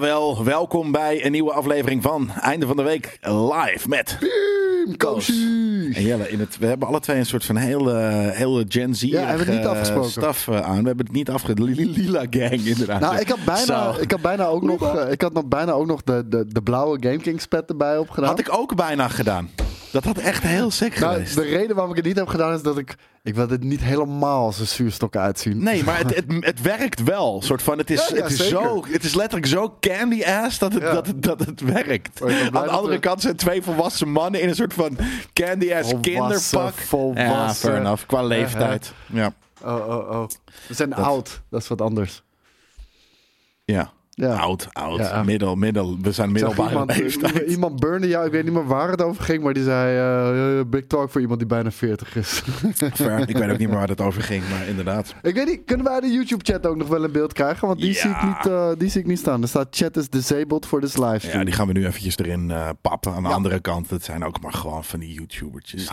Jawel, welkom bij een nieuwe aflevering van Einde van de Week live met Koos en Jelle. We hebben alle twee een soort van hele Gen Z staf aan. We hebben het niet afgesproken. Lila gang inderdaad. Nou, ik had nog bijna ook nog de blauwe Game Kings pet erbij opgedaan. Had ik ook bijna gedaan. Dat had echt heel sick geweest. De reden waarom ik het niet heb gedaan is dat ik wil dit niet helemaal als een zuurstok uitzien. Nee, maar het werkt wel. Soort van, het is letterlijk zo candy ass dat het werkt. Aan de andere kant zijn twee volwassen mannen in een soort van candy ass kinderpak. Ja, fair enough. Qua leeftijd. Ja. Oh. We zijn oud. Dat is wat anders. Ja. Ja. Oud. Ja. Middel. We zijn middelbare leeftijd. Iemand burnde jou, ik weet niet meer waar het over ging, maar die zei big talk voor iemand die bijna 40 is. Fair. Ik weet ook niet meer waar het over ging, maar inderdaad. Ik weet niet, kunnen wij de YouTube-chat ook nog wel in beeld krijgen? Want die zie ik niet staan. Er staat chat is disabled voor this livestream. Ja, die gaan we nu eventjes erin pappen. Aan de andere kant, dat zijn ook maar gewoon van die YouTubertjes.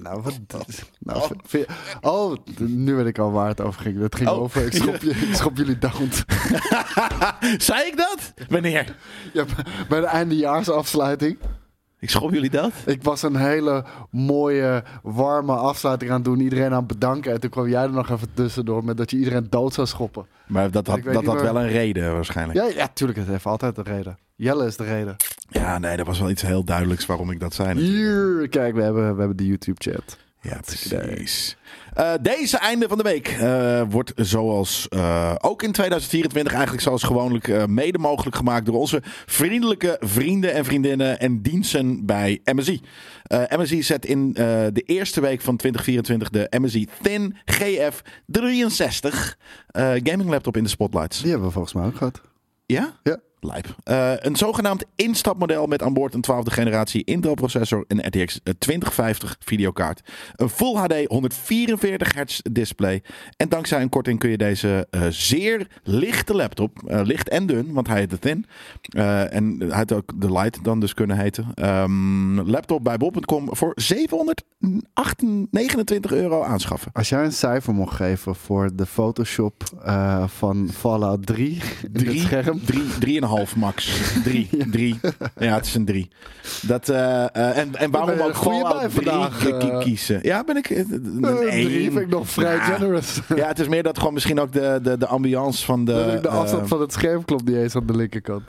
Nu weet ik al waar het over ging. Dat ging over, ik schop jullie down. Zei ik dat? Wanneer? Ja, bij de eindejaarsafsluiting. Ik schop jullie dat? Ik was een hele mooie, warme afsluiting aan het doen. Iedereen aan het bedanken. En toen kwam jij er nog even tussendoor met dat je iedereen dood zou schoppen. Maar dat had wel een reden waarschijnlijk. Ja, tuurlijk. Het heeft altijd een reden. Jelle is de reden. Ja, nee, dat was wel iets heel duidelijks waarom ik dat zei. Hier, kijk, we hebben de YouTube-chat. Ja, precies. Deze einde van de week wordt zoals ook in 2024 eigenlijk zoals gewoonlijk mede mogelijk gemaakt door onze vriendelijke vrienden en vriendinnen en diensten bij MSI. MSI zet in de eerste week van 2024 de MSI Thin GF63 gaming laptop in de spotlights. Die hebben we volgens mij ook gehad. Ja? Ja. Lijp. Een zogenaamd instapmodel met aan boord een 12e generatie Intel processor, een RTX 2050 videokaart, een Full HD 144 Hz display. En dankzij een korting kun je deze zeer lichte laptop, licht en dun, want hij heet de Thin, en hij had ook de Light dan dus kunnen heten, laptop bij bol.com voor €729 aanschaffen. Als jij een cijfer mocht geven voor de Photoshop van Fallout 3 scherm? 3,5 max. 3. Ja, het is een 3. En waarom ook Fallout 3 kiezen? Ja, ben ik een 1. 3 vind ik nog vrij generous. Ja, het is meer dat gewoon misschien ook de ambiance van de afstand van het scherm klopt niet eens aan de linkerkant.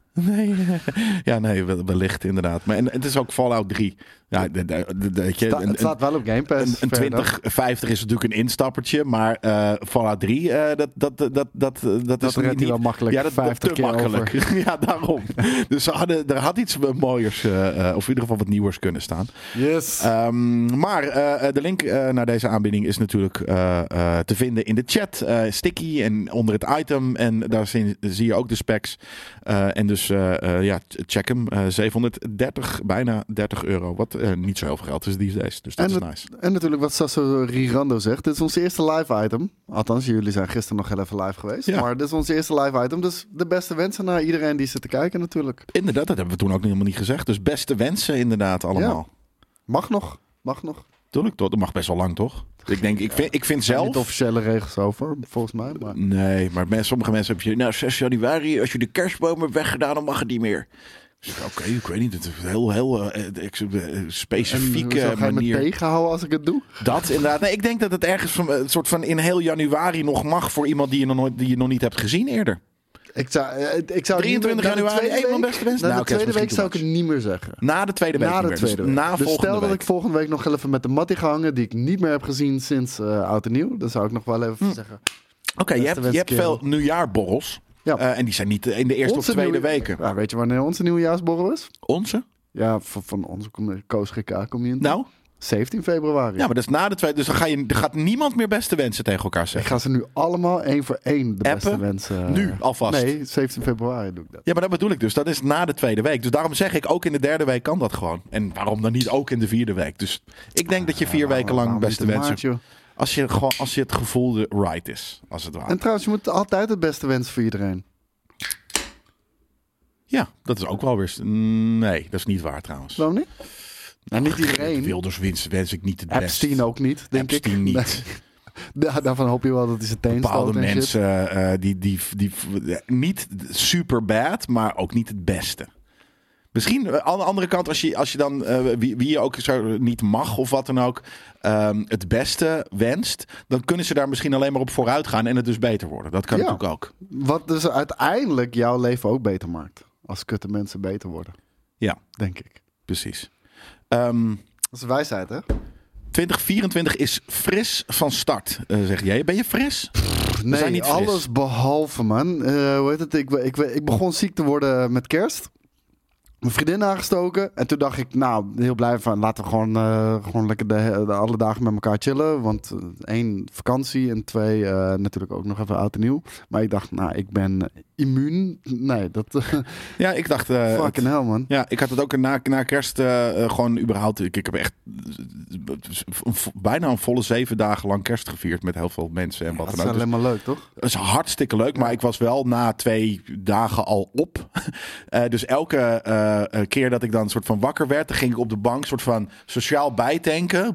Nee, wellicht inderdaad. Maar het is ook Fallout 3. Ja, het staat wel op Game Pass. Een 2050 is natuurlijk een instappertje, maar Fallout 3, dat is niet wel makkelijk. Ja, dat 50 te makkelijk. Over. Ja, daarom. Dus er had iets mooiers, of in ieder geval wat nieuwers kunnen staan. Yes. Maar de link naar deze aanbieding is natuurlijk te vinden in de chat. Sticky en onder het item. En daar zie je ook de specs. En dus check hem. 730, bijna €30. Wat niet zo heel veel geld is these days. Dus dat is nice. En natuurlijk wat Sasso Rirando zegt. Dit is ons eerste live item. Althans, jullie zijn gisteren nog heel even live geweest. Ja. Maar dit is ons eerste live item. Dus de beste wensen naar iedereen die zit te kijken natuurlijk. Inderdaad, dat hebben we toen ook helemaal niet gezegd. Dus beste wensen inderdaad allemaal. Ja. Mag nog. Tuurlijk, dat mag best wel lang, toch? Ik vind zelf... Niet officiële regels over, volgens mij. Maar... Nee, maar sommige mensen hebben... Nou, 6 januari, als je de kerstboom hebt weggedaan, dan mag het niet meer. Oké, ik weet niet. Het is een heel specifieke manier. Ga je me tegenhouden als ik het doe? Dat inderdaad. Nee, ik denk dat het ergens een soort van in heel januari nog mag voor iemand die je nog niet hebt gezien eerder. Ik zou 23 januari, een van de beste wensen. Na de tweede week zou ik het niet meer zeggen. Na de tweede week. Dus stel dat ik volgende week nog even met de Mattie ga hangen, die ik niet meer heb gezien sinds oud en nieuw. Dan zou ik nog wel even zeggen. Oké, je hebt veel nieuwjaarborrels. Ja. En die zijn niet in de eerste of tweede weken. Ja, weet je wanneer onze nieuwjaarsborrel is? Onze? Ja, van onze Koos GK community. Nou? 17 februari. Ja, maar dat is na de tweede. Dus dan gaat niemand meer beste wensen tegen elkaar zeggen. Ik ga ze nu allemaal 1 voor 1 de beste wensen. Nu, alvast. Nee, 17 februari doe ik dat. Ja, maar dat bedoel ik dus. Dat is na de tweede week. Dus daarom zeg ik, ook in de derde week kan dat gewoon. En waarom dan niet ook in de vierde week? Dus ik denk dat je 4 weken lang beste wensen... Als je het gevoel right is, als het ware. En trouwens, je moet altijd het beste wensen voor iedereen. Ja, dat is ook wel weer... Nee, dat is niet waar trouwens. Waarom niet? Nou, niet iedereen. Wilders wens ik niet het beste. Epstein ook niet, denk Epstein ik. Niet. Daarvan hoop je wel dat hij zijn teen stoot. Bepaalde mensen die niet super bad, maar ook niet het beste. Misschien aan de andere kant, als je dan wie je ook zo niet mag of wat dan ook, het beste wenst, dan kunnen ze daar misschien alleen maar op vooruit gaan en het dus beter worden. Dat kan natuurlijk ook. Wat dus uiteindelijk jouw leven ook beter maakt. Als kutte mensen beter worden. Ja. Denk ik. Precies. Dat is wijsheid, hè? 2024 is fris van start, zeg jij. Ben je fris? Nee, zijn niet fris. alles behalve, man. Hoe heet het? Ik begon ziek te worden met kerst. Mijn vriendin aangestoken. En toen dacht ik, nou, heel blij van... laten we gewoon lekker de alle dagen met elkaar chillen. Want 1, vakantie. En 2, natuurlijk ook nog even oud en nieuw. Maar ik dacht, nou, ik ben immuun. Nee, dat... Ja, ik dacht... fucking hell, man. Ja, ik had het ook na kerst gewoon überhaupt... Ik heb echt bijna een volle 7 dagen lang kerst gevierd met heel veel mensen en wat dan ook. Dat is alleen maar leuk, toch? Dat is hartstikke leuk, maar ik was wel na 2 dagen al op. Dus elke keer dat ik dan soort van wakker werd, dan ging ik op de bank soort van sociaal bijtanken.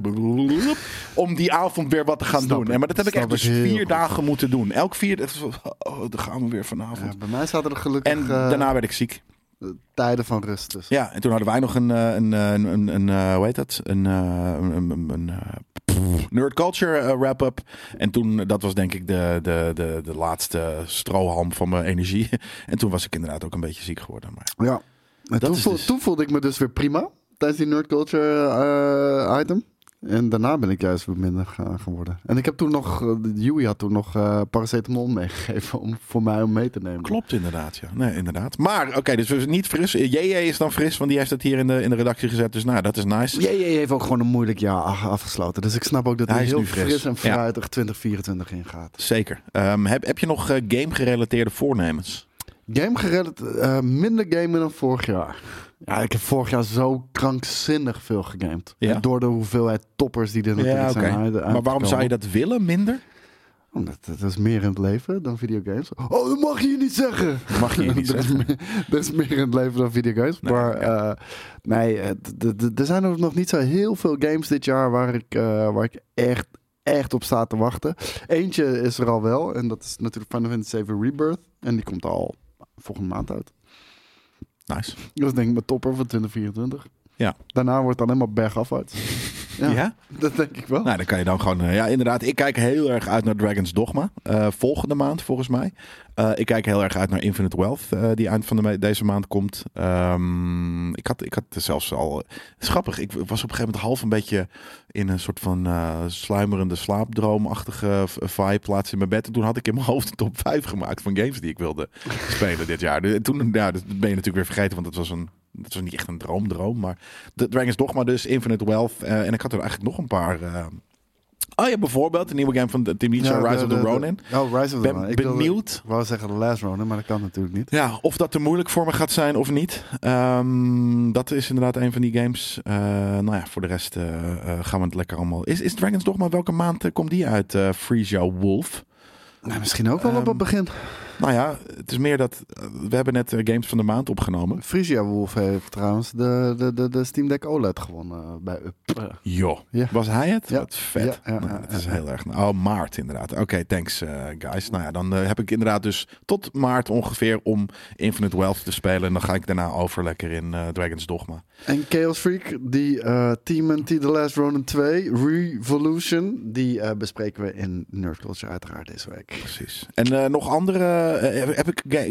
Om die avond weer wat te gaan doen. Maar dat heb ik echt dus 4 dagen moeten doen. Elk 4... dan gaan we weer vanavond. Ja, bij mij zaten er gelukkig... En daarna werd ik ziek. Tijden van rust dus. Ja, en toen hadden wij nog een hoe heet dat? Een Nerd Culture wrap-up. En toen, dat was denk ik de laatste strohalm van mijn energie. En toen was ik inderdaad ook een beetje ziek geworden. Maar ja, en toen voelde ik me dus weer prima tijdens die Nerd Culture item. En daarna ben ik juist weer minder geworden. En ik heb toen nog... Yui had toen nog paracetamol meegegeven voor mij om mee te nemen. Klopt inderdaad, ja. Nee, inderdaad. Maar, oké, dus we zijn niet fris. JJ is dan fris, want die heeft het hier in de redactie gezet. Dus nou, dat is nice. JJ heeft ook gewoon een moeilijk jaar afgesloten. Dus ik snap ook dat hij heel fris en fruitig 2024 ingaat. Zeker. Heb je nog game-gerelateerde voornemens? Minder gamen dan vorig jaar. Ja, ik heb vorig jaar zo krankzinnig veel gegamed. Ja? Door de hoeveelheid toppers die er natuurlijk zijn. Maar waarom zou je dat willen, minder? Omdat het is meer in het leven dan videogames. Oh, dat mag je niet zeggen! Mag je niet zeggen. Dat is meer in het leven dan videogames. Nee, maar er zijn er nog niet zo heel veel games dit jaar waar ik echt op sta te wachten. Eentje is er al wel. En dat is natuurlijk Final Fantasy VII Rebirth. En die komt al volgende maand uit. Nice. Dat is denk ik mijn topper van 2024. Ja. Daarna wordt het alleen maar bergafwaarts. Ja, dat denk ik wel. Nou, dan kan je dan gewoon... ja, inderdaad. Ik kijk heel erg uit naar Dragon's Dogma. Volgende maand, volgens mij. Ik kijk heel erg uit naar Infinite Wealth. Die eind van deze maand komt. Ik had zelfs al... Het is grappig. Ik was op een gegeven moment half een beetje... in een soort van sluimerende slaapdroomachtige vibe plaats in mijn bed. En toen had ik in mijn hoofd een top 5 gemaakt van games die ik wilde spelen dit jaar. En toen dat ben je natuurlijk weer vergeten, want het was niet echt een droom. Maar de Dragon's Dogma dus, Infinite Wealth. En ik had er eigenlijk nog een paar... bijvoorbeeld de nieuwe game van Team Ninja, Rise of the Ronin. Rise of the Ronin. Ik ben benieuwd. Ik wou zeggen The Last Ronin, maar dat kan natuurlijk niet. Ja, of dat te moeilijk voor me gaat zijn of niet. Dat is inderdaad een van die games. Voor de rest gaan we het lekker allemaal... Is Dragon's Dogma, welke maand komt die uit? Freesia Wolf. Nou, misschien ook wel op het begin. Nou ja, het is meer dat... we hebben net Games van de Maand opgenomen. Freesia Wolf heeft trouwens de Steam Deck OLED gewonnen bij Up. Joh, ja. Was hij het? Ja. Wat vet. Het is heel erg... Oh, maart inderdaad. Oké, thanks guys. Nou ja, dan heb ik inderdaad dus tot maart ongeveer om Infinite Wealth te spelen. En dan ga ik daarna over lekker in Dragon's Dogma. En Chaos Freak, die TMNT The Last Ronin 2, Revolution, die bespreken we in Nerd Culture uiteraard deze week. Precies. En nog andere... heb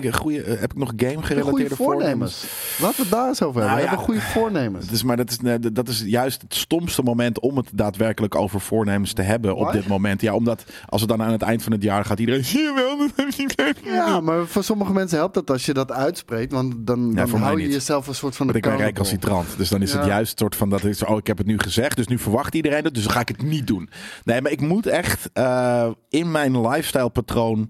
ik nog game-gerelateerde voornemens? Laten we het daar eens over hebben. We hebben goede voornemens. Dus, maar dat is juist het stomste moment om het daadwerkelijk over voornemens te hebben op dit moment. Ja, omdat als het dan aan het eind van het jaar gaat iedereen... Zie je wel? Ja, maar voor sommige mensen helpt het als je dat uitspreekt. Want dan hou je jezelf een soort van... Want ik ben recalcitrant. Dus dan is het juist een soort van dat ik heb het nu gezegd. Dus nu verwacht iedereen het. Dus dan ga ik het niet doen. Nee, maar ik moet echt in mijn lifestyle patroon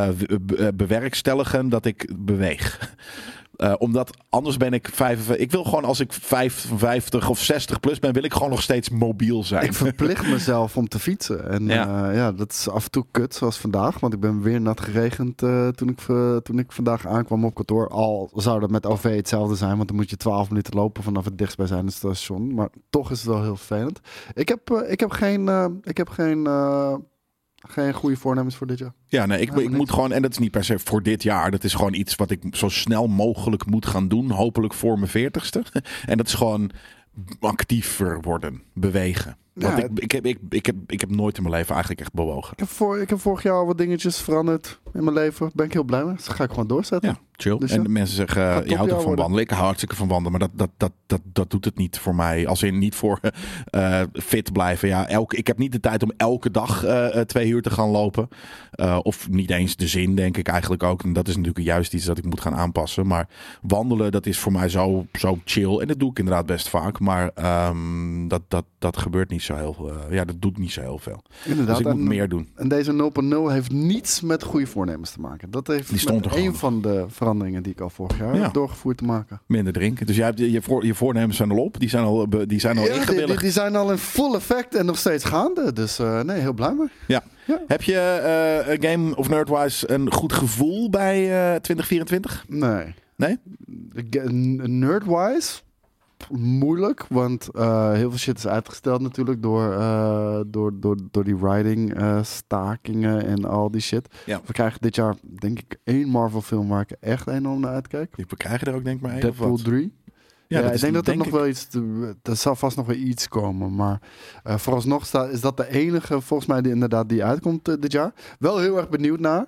bewerkstelligen dat ik beweeg. Omdat anders ben ik 55. Ik wil gewoon als ik 55 of 60 plus ben, wil ik gewoon nog steeds mobiel zijn. Ik verplicht mezelf om te fietsen. En dat is af en toe kut, zoals vandaag. Want ik ben weer nat geregend toen ik vandaag aankwam op kantoor. Al zou dat met OV hetzelfde zijn, want dan moet je 12 minuten lopen vanaf het dichtstbijzijnde station. Maar toch is het wel heel vervelend. Ik heb geen Geen goede voornemens voor dit jaar? Ja, nee, ik moet gewoon, en dat is niet per se voor dit jaar. Dat is gewoon iets wat ik zo snel mogelijk moet gaan doen. Hopelijk voor mijn 40ste. En dat is gewoon actiever worden, bewegen. Want ik heb nooit in mijn leven eigenlijk echt bewogen. Ik heb vorig jaar al wat dingetjes veranderd in mijn leven. Daar ben ik heel blij mee. Dus dat ga ik gewoon doorzetten. Ja, chill. Dus en de mensen zeggen, je houdt ook van wandelen. Ik hou hartstikke van wandelen. Maar dat doet het niet voor mij. Als in niet voor fit blijven. Ja, ik heb niet de tijd om elke dag 2 uur te gaan lopen. Of niet eens de zin, denk ik eigenlijk ook. En dat is natuurlijk juist iets dat ik moet gaan aanpassen. Maar wandelen, dat is voor mij zo chill. En dat doe ik inderdaad best vaak. Maar dat gebeurt niet zo heel veel. Dat doet niet zo heel veel. Inderdaad, dus ik moet meer doen. En deze 0.0 heeft niets met goede voornemens te maken. Dat heeft die stond met een van de veranderingen die ik al vorig jaar heb doorgevoerd te maken. Minder drinken. Dus jij hebt je voornemens zijn al op. Die zijn al ingewilligd. Die zijn al in full effect en nog steeds gaande. Dus nee, heel blij mee. Ja. Heb je Game of Nerdwise een goed gevoel bij 2024? Nee. Nee? Nerdwise? Moeilijk, want heel veel shit is uitgesteld natuurlijk door die writing stakingen en al die shit. Ja. We krijgen dit jaar denk ik 1 Marvel film waar ik echt enorm naar uitkijk. We krijgen er ook denk ik maar 1 Deadpool of wat? 3. Ja, ik denk dat er nog wel iets... Er zal vast nog wel iets komen. Maar vooralsnog is dat de enige volgens mij die uitkomt dit jaar. Wel heel erg benieuwd naar.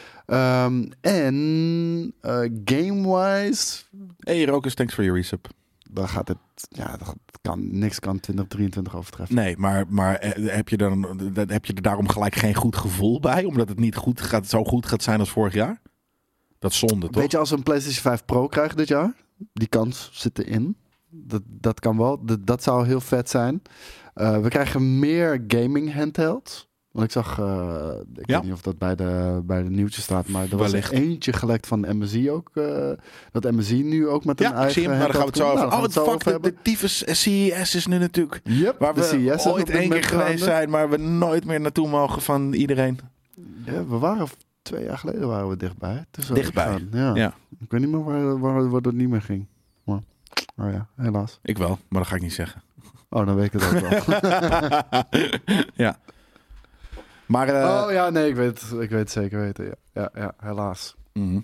En game-wise... Hey Rokus, thanks for your resub. Dan gaat het... Ja, niks kan 2023 overtreffen. Nee, maar heb je er daarom gelijk geen goed gevoel bij? Omdat het niet zo goed gaat zijn als vorig jaar? Dat is zonde, toch? Weet je, als we een PlayStation 5 Pro krijgen dit jaar... Die kans zit erin. Dat kan wel. Dat zou heel vet zijn. We krijgen meer gaming handhelds. Want ik zag... ik weet niet of dat bij de nieuwtjes staat. Maar er was eentje gelekt van MSI ook. Dat MSI nu ook met een eigen... Ja, ik zie hem. Maar daar gaan we het zo over. De tyfus CES is nu natuurlijk... Yep, waar we ooit 1 keer geweest zijn. Maar we nooit meer naartoe mogen van iedereen. Ja, we waren 2 jaar geleden waren we dichtbij. Dichtbij? Ja. Ik weet niet meer waar dat niet meer ging. Maar ja, helaas. Ik wel, maar dat ga ik niet zeggen. Oh, dan weet ik het ook wel. Ja. Maar, nee, ik weet het zeker weten. Ja, helaas. Mm-hmm.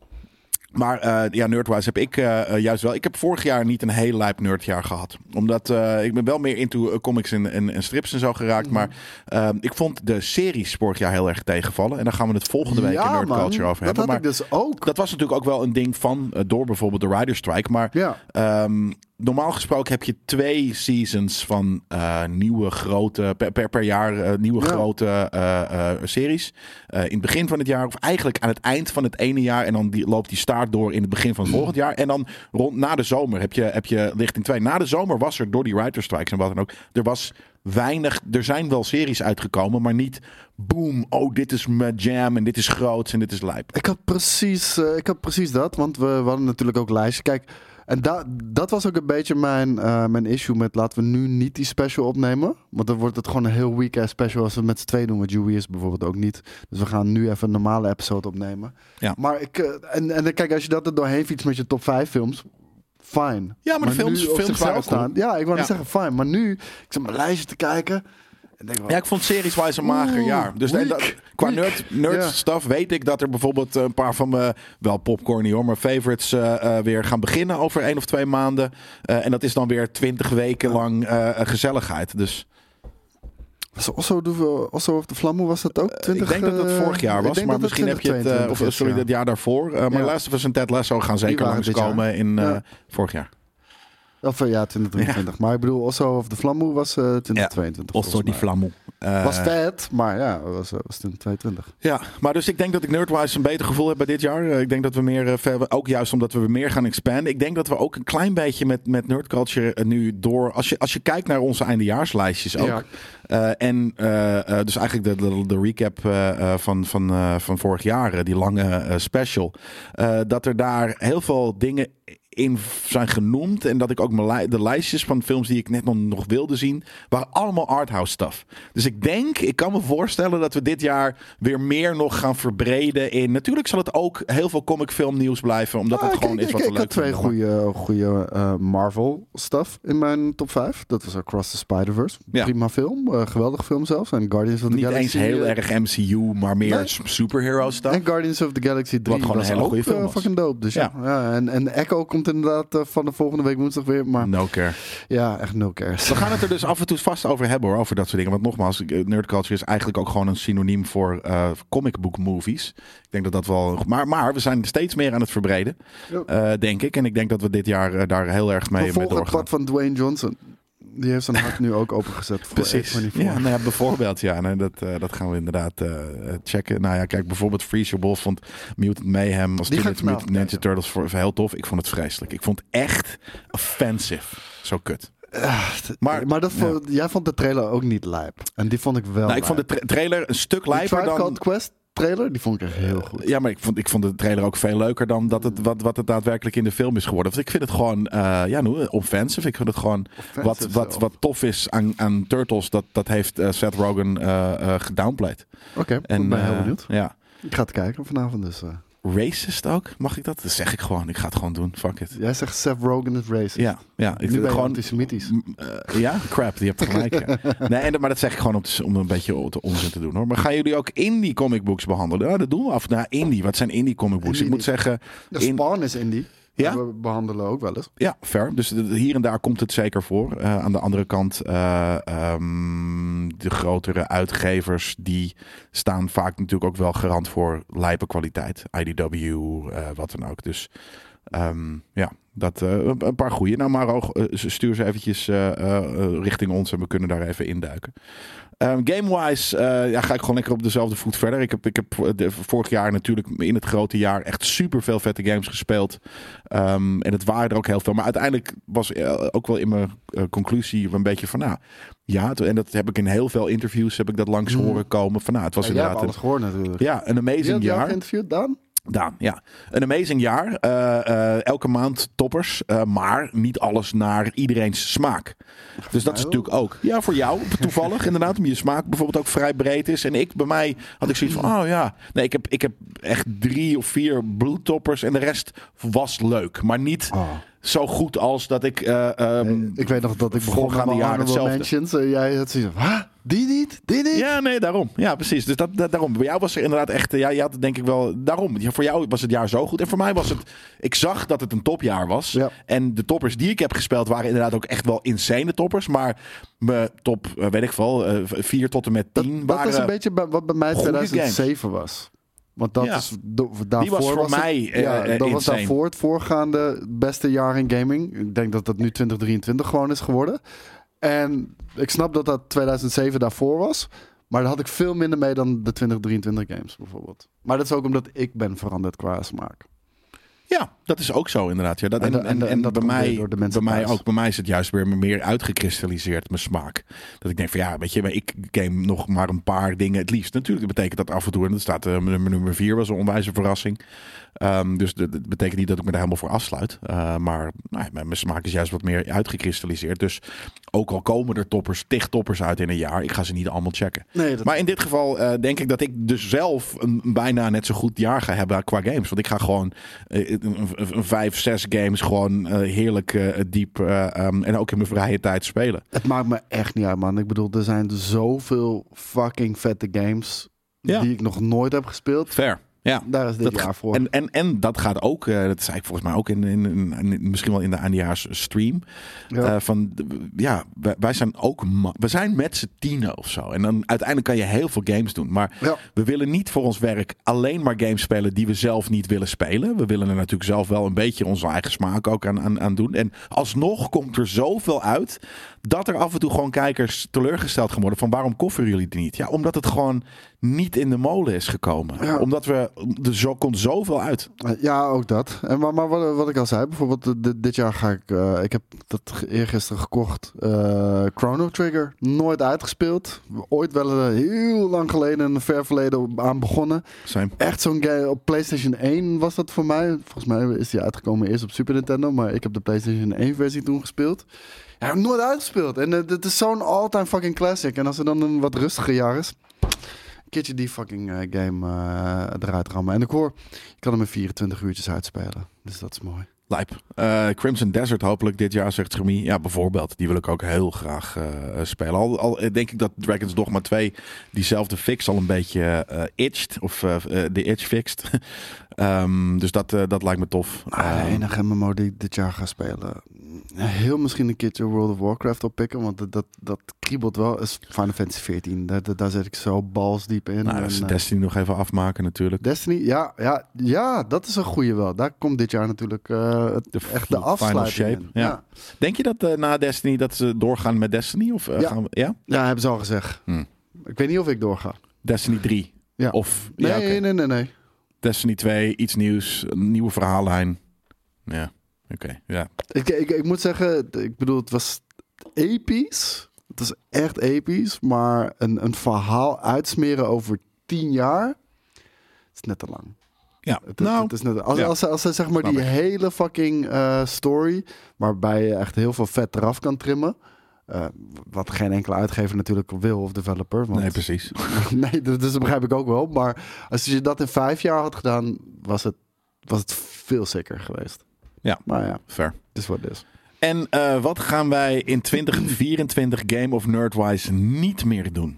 Maar Nerdwise heb ik juist wel. Ik heb vorig jaar niet een heel lijp nerdjaar gehad. Omdat ik ben wel meer into comics en strips en zo geraakt. Maar ik vond de series vorig jaar heel erg tegenvallen. En daar gaan we het volgende week in Nerd Culture over hebben. Dat had ik dus ook. Dat was natuurlijk ook wel een ding door bijvoorbeeld de Rider Strike. Maar normaal gesproken heb je 2 seasons van nieuwe grote... Per jaar nieuwe grote series. In het begin van het jaar, of eigenlijk aan het eind van het ene jaar. En dan loopt die staart door in het begin van het volgend jaar. En dan na de zomer heb je lichting 2. Na de zomer was er door die Writer Strikes en wat dan ook. Er was weinig... Er zijn wel series uitgekomen, maar niet... Boom, dit is mijn jam en dit is groots en dit is lijp. Ik had precies dat, want we hadden natuurlijk ook lijstjes. Kijk, en dat was ook een beetje mijn issue met laten we nu niet die special opnemen. Want dan wordt het gewoon een heel weekend special als we met z'n twee doen. Want Joey is bijvoorbeeld ook niet. Dus we gaan nu even een normale episode opnemen. Ja. Maar kijk, als je dat er doorheen fietst met je top 5 films... Fine. Ja, maar de films waren staan. Ja, ik wou niet zeggen fine. Maar nu, ik zit mijn lijstje te kijken... Ik vond series-wise een mager jaar. Dus qua nerd stuff weet ik dat er bijvoorbeeld een paar van mijn, wel popcorny hoor, maar favorites weer gaan beginnen over 1 of 2 maanden. En dat is dan weer 20 weken lang gezelligheid. Dus... Also of the Flamme was dat ook? 20, ik denk dat het vorig jaar was, maar misschien heb je het dat jaar daarvoor. Maar Last of Us en Ted Lasso gaan zeker langskomen in vorig jaar. Of 2023. Maar ik bedoel, Also of the Flamme was 2022. Also die Flamme. Was vet, maar ja, was 2022. Ja, maar dus ik denk dat ik Nerdwise een beter gevoel heb bij dit jaar. Ik denk dat we meer, ook juist omdat we meer gaan expanden. Ik denk dat we ook een klein beetje met Nerd Culture nu door... Als je kijkt naar onze eindejaarslijstjes ook. Ja. Dus eigenlijk de recap van vorig jaar, die lange special. Dat er daar heel veel dingen in zijn genoemd. En dat ik ook de lijstjes van films die ik net nog wilde zien, waren allemaal arthouse stuff. Dus ik kan me voorstellen dat we dit jaar weer meer nog gaan verbreden in. Natuurlijk zal het ook heel veel comicfilm nieuws blijven, omdat het gewoon is wat we leuk vinden. Ik had 2 goede Marvel stuff in mijn top 5. Dat was Across the Spider-Verse. Ja. Prima film. Geweldig film zelfs. En Guardians of the Niet Galaxy. eens heel erg MCU, maar meer superhero stuff. En Guardians of the Galaxy 3 wat gewoon een hele goede film was. Fucking dope. Dus ja. En Echo komt inderdaad van de volgende week woensdag weer. Maar No care. ja, echt no care. We gaan het er dus af en toe vast over hebben hoor, over dat soort dingen. Want nogmaals, nerdculture is eigenlijk ook gewoon een synoniem voor comic book movies. Ik denk dat wel. Maar we zijn steeds meer aan het verbreden, denk ik. En ik denk dat we dit jaar daar heel erg mee doorgaan. Het pad van Dwayne Johnson. Die heeft zijn hart nu ook opengezet voor Precies. A24. Ja, nou ja, bijvoorbeeld. Ja, nee, dat gaan we inderdaad checken. Nou ja, kijk, bijvoorbeeld Freeze Your Wolf vond Mutant Mayhem als Teenage Mutant Ninja Turtles voor heel tof. Ik vond het vreselijk. Ik vond het echt offensive. Zo kut. Maar jij vond de trailer ook niet lijp. En die vond ik wel. Nou, ik vond de trailer een stuk lijper dan. Tribe Called Quest trailer, die vond ik echt heel goed. Ja, maar ik vond de trailer ook veel leuker dan dat het, wat het daadwerkelijk in de film is geworden. Want ik vind het gewoon offensive. Ik vind het gewoon wat tof is aan Turtles. Dat heeft Seth Rogen gedownplayed. Oké, ik ben heel benieuwd. Ja. Ik ga het kijken vanavond dus. Racist ook? Mag ik dat? Dat zeg ik gewoon. Ik ga het gewoon doen. Fuck it. Jij zegt Seth Rogen is racist. Ja. Ik ben gewoon antisemitisch. Ja, crap. Die hebt gelijk. Ja. Nee, maar dat zeg ik gewoon om een beetje te onzin te doen hoor. Maar gaan jullie ook indie comic books behandelen? Nou, dat doen we af. Nou, indie. Wat zijn indie comic books? Ik moet zeggen. Spawn is indie. Ja? We behandelen ook wel eens. Ja, fair. Dus hier en daar komt het zeker voor. Aan de andere kant, de grotere uitgevers, die staan vaak natuurlijk ook wel garant voor lijpe kwaliteit. IDW, wat dan ook. Dus dat een paar goeie. Nou, Maro, stuur ze eventjes richting ons en we kunnen daar even induiken. Game-wise ga ik gewoon lekker op dezelfde voet verder. Ik heb vorig jaar natuurlijk in het grote jaar echt super veel vette games gespeeld. En het waren er ook heel veel. Maar uiteindelijk was ook wel in mijn conclusie een beetje van en dat heb ik in heel veel interviews heb ik dat langs horen komen. Van het was inderdaad alles gehoord natuurlijk. Ja, een amazing jaar. Geïnterviewd, Daan, ja. Een amazing jaar. Elke maand toppers. Maar niet alles naar iedereen's smaak. Dus dat is natuurlijk ook. Ja, voor jou toevallig inderdaad. Omdat je smaak bijvoorbeeld ook vrij breed is. En bij mij had ik zoiets van, Nee, ik heb echt 3 of 4 bloedtoppers. En de rest was leuk. Maar niet zo goed als dat ik... ik weet nog dat ik begon met mijn honorable mentions. Jij had zoiets van, die niet? Ja, nee, daarom. Ja, precies. Dus daarom. Bij jou was er inderdaad echt... je had denk ik wel... Daarom. Voor jou was het jaar zo goed. En voor mij was het... Ik zag dat het een topjaar was. Ja. En de toppers die ik heb gespeeld waren inderdaad ook echt wel insane toppers. Maar mijn top, weet ik veel, 4 tot en met 10 waren... Dat is een beetje wat bij mij 2007 was. Want dat is daarvoor die was voor mij dat was daarvoor het voorgaande beste jaar in gaming. Ik denk dat dat nu 2023 gewoon is geworden. En ik snap dat 2007 daarvoor was. Maar daar had ik veel minder mee dan de 2023 games bijvoorbeeld. Maar dat is ook omdat ik ben veranderd qua smaak. Ja, dat is ook zo inderdaad. Ja, en dat bij mij ook. Bij mij is het juist weer meer uitgekristalliseerd, mijn smaak. Dat ik denk van weet je, ik game nog maar een paar dingen het liefst. Natuurlijk, dat betekent dat af en toe, en dat staat nummer 4 was een onwijze verrassing. Dus dat betekent niet dat ik me daar helemaal voor afsluit. Maar mijn smaak is juist wat meer uitgekristalliseerd. Dus ook al komen er tig toppers uit in een jaar, ik ga ze niet allemaal checken. Nee, maar in dit geval denk ik dat ik dus zelf een bijna net zo goed jaar ga hebben qua games. Want ik ga gewoon 5, 6 games gewoon heerlijk diep en ook in mijn vrije tijd spelen. Het maakt me echt niet uit, man. Ik bedoel, er zijn zoveel fucking vette games die ik nog nooit heb gespeeld. Fair. Ja, daar is dit jaar voor. En dat gaat ook, dat zei ik volgens mij ook in misschien wel in de eindejaars stream. Ja. We zijn met z'n 10 of zo. En dan uiteindelijk kan je heel veel games doen. Maar we willen niet voor ons werk alleen maar games spelen die we zelf niet willen spelen. We willen er natuurlijk zelf wel een beetje onze eigen smaak ook aan doen. En alsnog komt er zoveel uit dat er af en toe gewoon kijkers teleurgesteld gaan worden van waarom kofferen jullie het niet? Ja, omdat het gewoon niet in de molen is gekomen. Ja. Omdat er komt zoveel uit. Ja, ook dat. Maar wat ik al zei, bijvoorbeeld dit jaar ga ik heb dat eergisteren gekocht. Chrono Trigger. Nooit uitgespeeld. Ooit wel heel lang geleden, in een ver verleden aan begonnen. Same. Echt zo'n game. Op PlayStation 1 was dat voor mij. Volgens mij is die uitgekomen eerst op Super Nintendo. Maar ik heb de PlayStation 1 versie toen gespeeld. Ja, ik heb nooit uitgespeeld. En het is zo'n all-time fucking classic. En als er dan een wat rustiger jaar is... keertje die fucking game eruit rammen. En ik hoor, je kan hem in 24 uurtjes uitspelen. Dus dat is mooi. Lijp. Crimson Desert hopelijk dit jaar, zegt Remy. Ja, bijvoorbeeld. Die wil ik ook heel graag spelen. Al denk ik dat Dragon's Dogma 2 diezelfde fix al een beetje itcht. Of de itch fixt. Dus dat lijkt me tof. De enige MMO die ik dit jaar ga spelen... heel misschien een keertje World of Warcraft oppikken. Want dat kriebelt wel. Is Final Fantasy 14. Daar zit ik zo balsdiep in. Nou, dus Destiny nog even afmaken natuurlijk. Destiny, ja, dat is een goeie wel. Daar komt dit jaar natuurlijk echt de afsluiting in. Ja. Denk je dat na Destiny dat ze doorgaan met Destiny? Of, ja, hebben ze al gezegd. Ik weet niet of ik doorga. Destiny 3? Ja. Of, Nee. Destiny 2, iets nieuws, een nieuwe verhaallijn. Ja, oké. Ja. Ik moet zeggen, ik bedoel, het was episch. Het is echt episch. Maar een verhaal uitsmeren over 10 jaar... is net te lang. Ja, het is net, als ze zeg maar die hele fucking story... waarbij je echt heel veel vet eraf kan trimmen... wat geen enkele uitgever natuurlijk wil of developer. Want, nee, precies. Nee, dus dat begrijp ik ook wel. Maar als je dat in 5 jaar had gedaan... was het veel sicker geweest. Ja, maar ja, fair. Het is wat het is. En wat gaan wij in 2024 Game of Nerdwise niet meer doen?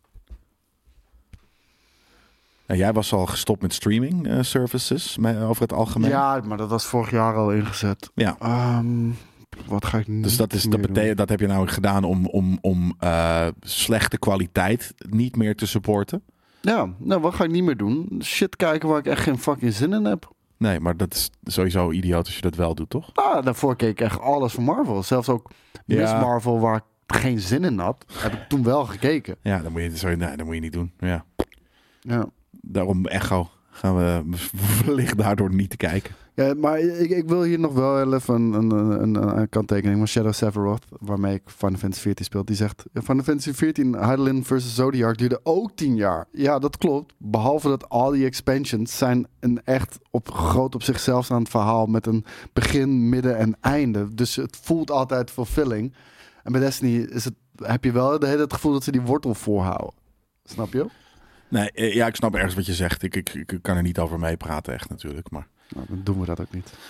Nou, jij was al gestopt met streaming services over het algemeen. Ja, maar dat was vorig jaar al ingezet. Ja. Wat ga ik niet Dus dat heb je nou gedaan om slechte kwaliteit niet meer te supporten? Ja, nou wat ga ik niet meer doen? Shit kijken waar ik echt geen fucking zin in heb. Nee, maar dat is sowieso idioot als je dat wel doet, toch? Daarvoor keek ik echt alles van Marvel. Zelfs ook Miss Marvel waar ik geen zin in had, heb ik toen wel gekeken. Ja, dat moet je niet doen. Ja. Daarom Echo gaan we wellicht daardoor niet te kijken. Ja, maar ik wil hier nog wel even een kanttekening. Maar Shadow Sephiroth, waarmee ik Final Fantasy 14 speel, die zegt... Final Fantasy 14 Hydaelyn vs. Zodiac duurde ook 10 jaar. Ja, dat klopt. Behalve dat al die expansions zijn een echt groot op zichzelf staand verhaal... met een begin, midden en einde. Dus het voelt altijd fulfilling. En bij Destiny heb je wel het gevoel dat ze die wortel voorhouden. Snap je? Nee, ja, ik snap ergens wat je zegt. Ik kan er niet over meepraten, echt natuurlijk. Maar nou, dan doen we dat ook niet.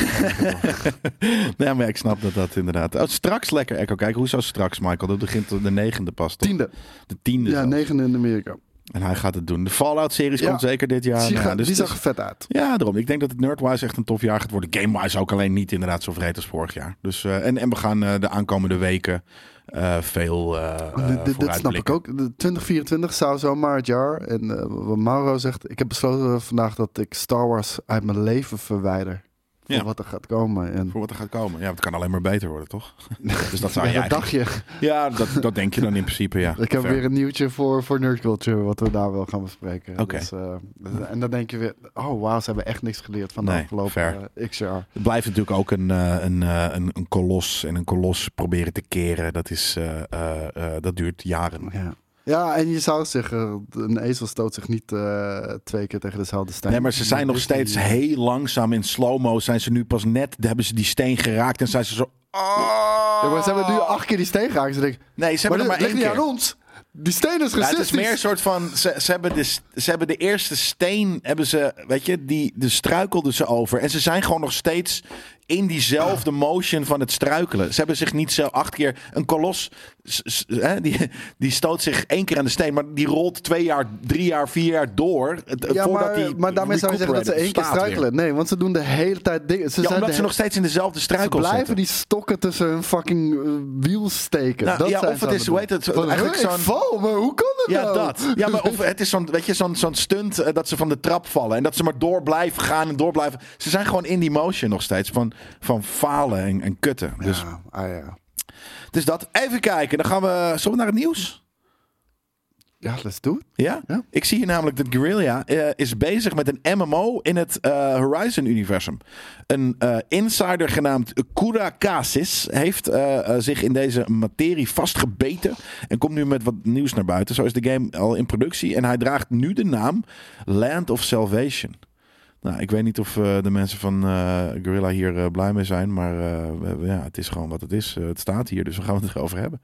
Nee, maar ik snap dat inderdaad. Oh, straks lekker Echo kijken. Hoezo straks, Michael? Dat begint de 9e pas, toch? 10e. De 10e. Ja, 9e in Amerika. En hij gaat het doen. De Fallout-series komt zeker dit jaar. Die zag er vet uit. Ja, daarom. Ik denk dat het Nerdwise echt een tof jaar gaat worden. Gamewise ook, alleen niet inderdaad zo vreed als vorig jaar. Dus, en we gaan de aankomende weken veel dit snap ik ook. 2024 zou zomaar het jaar. En wat Mauro zegt, ik heb besloten vandaag dat ik Star Wars uit mijn leven verwijder. Voor wat er gaat komen. En... Voor wat er gaat komen. Ja, het kan alleen maar beter worden, toch? Dus dat zou dat dacht je. Ja, dat denk je dan in principe, ja. Ik heb weer een nieuwtje voor Nerd Culture, wat we daar wel gaan bespreken. Oké. Dus, en dan denk je weer, oh wauw, ze hebben echt niks geleerd van de afgelopen x-jaar. Het blijft natuurlijk ook een kolos. En een kolos proberen te keren, dat duurt jaren. Ja. Ja, en je zou zeggen, een ezel stoot zich niet 2 keer tegen dezelfde steen. Nee, maar ze zijn nog steeds heel langzaam in slow-mo. Zijn ze nu pas net, hebben ze die steen geraakt en zijn ze zo... Ja, maar ze hebben nu 8 keer die steen geraakt. Ze denken, nee, ze hebben er maar 1 keer. Niet aan ons. Die steen is racistisch. Ja, het is meer een soort van... Ze hebben de eerste steen... Weet je, de struikelden ze over. En ze zijn gewoon nog steeds in diezelfde motion van het struikelen. Ze hebben zich niet zo 8 keer... Een kolos, die stoot zich 1 keer aan de steen. Maar die rolt 2 jaar, 3 jaar, 4 jaar door. Maar daarmee zou je zeggen dat ze 1 keer struikelen. Nee, want ze doen de hele tijd dingen. Omdat ze nog steeds in dezelfde struikel zitten. Ze blijven die stokken tussen hun fucking wiel steken. Nou, dat of het is, hoe heet het? Eigenlijk zo'n... maar hoe kan het nou? Dat. Ja, maar of het is zo'n stunt dat ze van de trap vallen. En dat ze maar door blijven gaan en door blijven. Ze zijn gewoon in die motion nog steeds. Van falen en kutten. Dus, ja. Dus dat. Even kijken. Dan gaan we... Zullen we naar het nieuws? Ja, let's do it. Ja? Ja. Ik zie hier namelijk dat Guerrilla is bezig met een MMO in het Horizon-universum. Een insider genaamd Kura Kasis heeft zich in deze materie vastgebeten en komt nu met wat nieuws naar buiten. Zo is de game al in productie en hij draagt nu de naam Land of Salvation. Nou, ik weet niet of de mensen van Guerrilla hier blij mee zijn, maar ja, het is gewoon wat het is. Het staat hier, dus we gaan het erover hebben.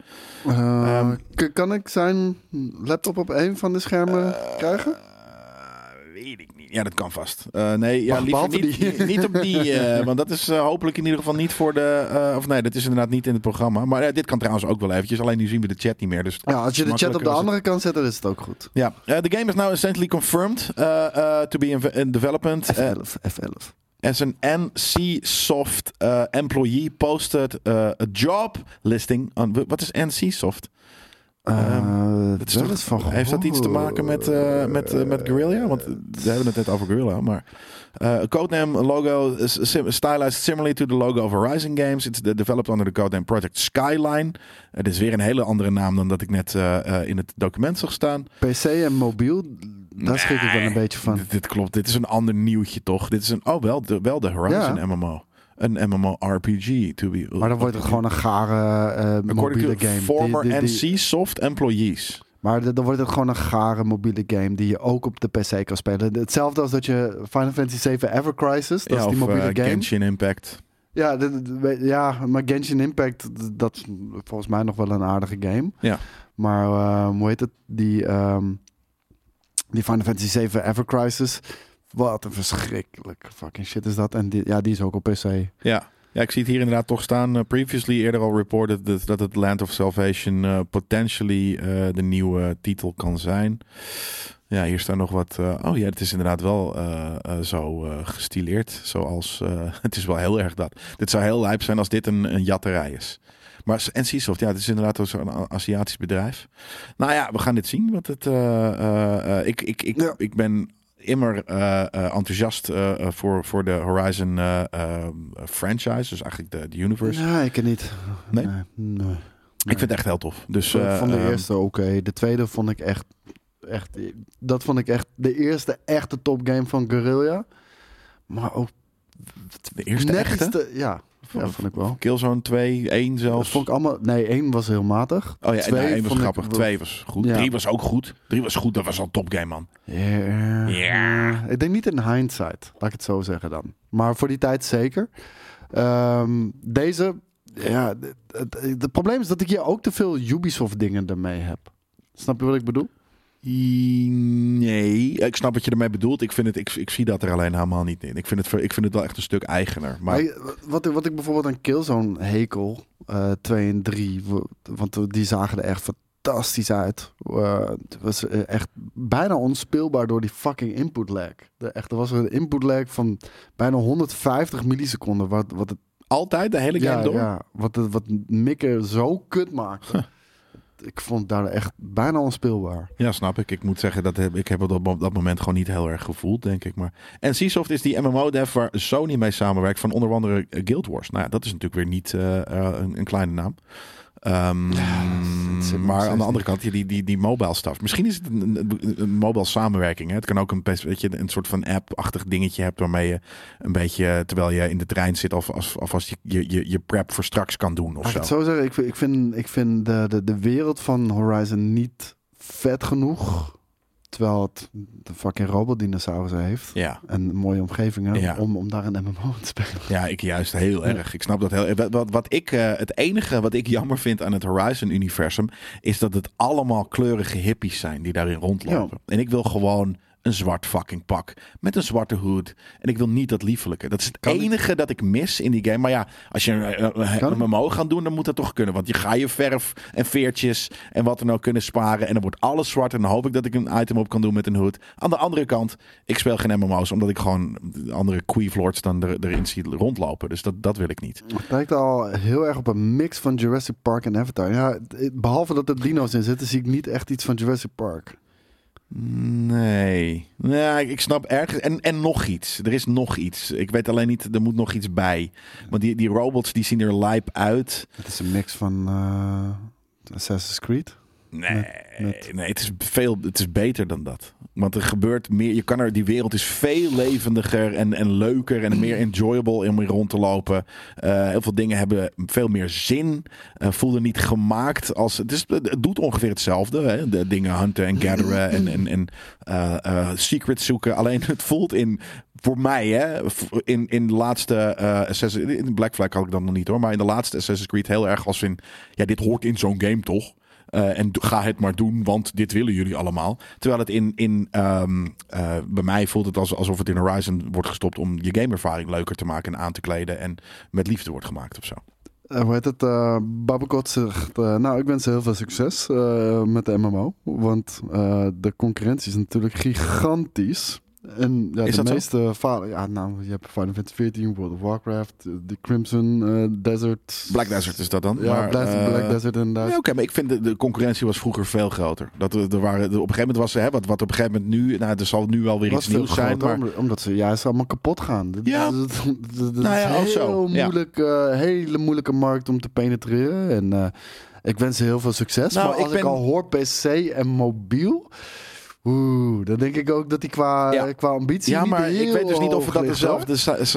Kan ik zijn laptop op een van de schermen krijgen? Weet ik niet. Ja, dat kan vast. Nee, ja, Wacht, liever behalve niet op die. Want dat is hopelijk in ieder geval niet voor de... of nee, dat is inderdaad niet in het programma. Maar dit kan trouwens ook wel eventjes. Alleen nu zien we de chat niet meer. Dus Ja, als je de chat op de makkelijker andere kant zet, dan is het ook goed. Ja, the game is now essentially confirmed to be in development. F11. As an NCSoft employee posted a job listing on... Wat is NCSoft? Dat is wel eens van Heeft dat iets te maken met Guerrilla? Want we hebben het net over Guerrilla, maar... codename logo is stylized similarly to the logo of Horizon Games. It's developed under the codename Project Skyline. Het is weer een hele andere naam dan dat ik net in het document zag staan. PC en mobiel, daar schrik ik wel een beetje van. Dit klopt. Dit is een ander nieuwtje, toch? Dit is wel de Horizon MMO. Een MMORPG. Maar dan wordt het gewoon een gare mobiele game. Former NCSoft employees. Maar dan wordt het gewoon een gare mobiele game die je ook op de PC kan spelen. Hetzelfde als dat je Final Fantasy 7 Ever Crisis, dat is die mobiele game. Genshin Impact. Ja, maar Genshin Impact, dat is volgens mij nog wel een aardige game. Ja. Maar hoe heet het? Die Final Fantasy 7 Ever Crisis. Wat een verschrikkelijk fucking shit is dat. En die is ook op PC. Ja. Ja, ik zie het hier inderdaad toch staan. Previously eerder al reported dat het Land of Salvation potentially de nieuwe titel kan zijn. Ja, hier staan nog wat... oh ja, het is inderdaad wel zo gestileerd. Zoals... het is wel heel erg dat. Dit zou heel lijp zijn als dit een jatterij is. Maar NCSoft, ja, het is inderdaad ook zo'n Aziatisch bedrijf. Nou ja, we gaan dit zien. Want het, ik ben immer enthousiast voor de Horizon franchise. Dus eigenlijk de universe. Nee, ik niet. Nee? Nee. Ik vind het echt heel tof. Dus, Ik vond de eerste oké. De tweede vond ik echt... Dat vond ik echt de eerste echte topgame van Guerrilla. Maar ook... De eerste echte? Ja, vond ik wel. Killzone 2, 1 zelfs. Dat vond ik allemaal... Nee, 1 was heel matig. Oh ja, 2 1 was grappig. 2 was goed. Ja. 3 was ook goed. 3 was goed. Dat was al een topgame, man. Ja. Ik denk niet in hindsight. Laat ik het zo zeggen dan. Maar voor die tijd zeker. Deze... Ja, het probleem is dat ik hier ook te veel Ubisoft dingen ermee heb. Snap je wat ik bedoel? Nee, ik snap wat je ermee bedoelt. Ik zie dat er alleen helemaal niet in. Ik vind het wel echt een stuk eigener. Maar... Wat ik bijvoorbeeld aan Killzone hekel, 2 en 3, want die zagen er echt fantastisch uit. Het was echt bijna onspeelbaar door die fucking input lag. Er was een input lag van bijna 150 milliseconden. Wat het altijd de hele game door? Ja, wat mikken zo kut maakte. Ik vond het daar echt bijna onspeelbaar. Ja, snap ik. Ik moet zeggen, ik heb het op dat moment gewoon niet heel erg gevoeld, denk ik. Maar NCSoft is die MMO-dev waar Sony mee samenwerkt van onder andere Guild Wars. Nou ja, dat is natuurlijk weer niet een kleine naam. Maar aan de andere kant, die mobile stuff. Misschien is het een mobile samenwerking. Hè? Het kan ook een soort van app-achtig dingetje hebt waarmee je een beetje, terwijl je in de trein zit, alvast je prep voor straks kan doen. Of zo. Ik het zo zeggen, ik vind de wereld van Horizon niet vet genoeg. Terwijl het de fucking robotdinosaurussen heeft. Ja. En mooie omgevingen Ja. om daar een MMO te spelen. Ja, ik juist heel erg. Ik snap dat heel erg. Het enige wat ik jammer vind aan het Horizon-universum is dat het allemaal kleurige hippies zijn die daarin rondlopen. Ja. En ik wil gewoon een zwart fucking pak met een zwarte hoed. En ik wil niet dat liefelijke. Dat is het enige dat ik mis in die game. Maar ja, als je een MMO gaat doen, dan moet dat toch kunnen. Want je ga je verf en veertjes en wat dan ook kunnen sparen. En dan wordt alles zwart. En dan hoop ik dat ik een item op kan doen met een hoed. Aan de andere kant, ik speel geen MMO's omdat ik gewoon andere Queeflords dan erin zie rondlopen. Dus dat wil ik niet. Het lijkt al heel erg op een mix van Jurassic Park en Avatar. Ja, behalve dat er dino's in zitten, zie ik niet echt iets van Jurassic Park. Nee. Ja, ik snap ergens. En nog iets. Er is nog iets. Ik weet alleen niet, er moet nog iets bij. Want die robots die zien er lijp uit. Het is een mix van Assassin's Creed. Nee, het is beter dan dat. Want er gebeurt meer. Die wereld is veel levendiger en leuker en meer enjoyable om in rond te lopen. Heel veel dingen hebben veel meer zin. Voelen niet gemaakt als. Het doet ongeveer hetzelfde. Hè? De dingen hunten en gatheren en secrets zoeken. Alleen het voelt voor mij, hè, in de laatste in Black Flag had ik dan nog niet hoor. Maar in de laatste Assassin's Creed heel erg als in. Ja, dit hoort in zo'n game toch? En ga het maar doen, want dit willen jullie allemaal. Terwijl het bij mij voelt het alsof het in Horizon wordt gestopt om je gameervaring leuker te maken en aan te kleden en met liefde wordt gemaakt of zo. Hoe heet het? Babakot zegt, ik wens ze heel veel succes met de MMO. Want de concurrentie is natuurlijk gigantisch. En ja, Is de dat meeste je hebt Final Fantasy 14, World of Warcraft, de Crimson Desert. Black Desert is dat dan? Ja, maar, Black Desert inderdaad. Ja, oké, maar ik vind de concurrentie was vroeger veel groter. Op een gegeven moment was wat op een gegeven moment nu, er zal nu wel weer iets nieuws zijn. Maar omdat ze juist allemaal kapot gaan. Ja. Dat is heel moeilijk, hele moeilijke markt om te penetreren. En ik wens ze heel veel succes. Maar als ik al hoor PC en mobiel. Dan denk ik ook dat hij qua ambitie. Ja, maar ik weet dus niet of het dat dezelfde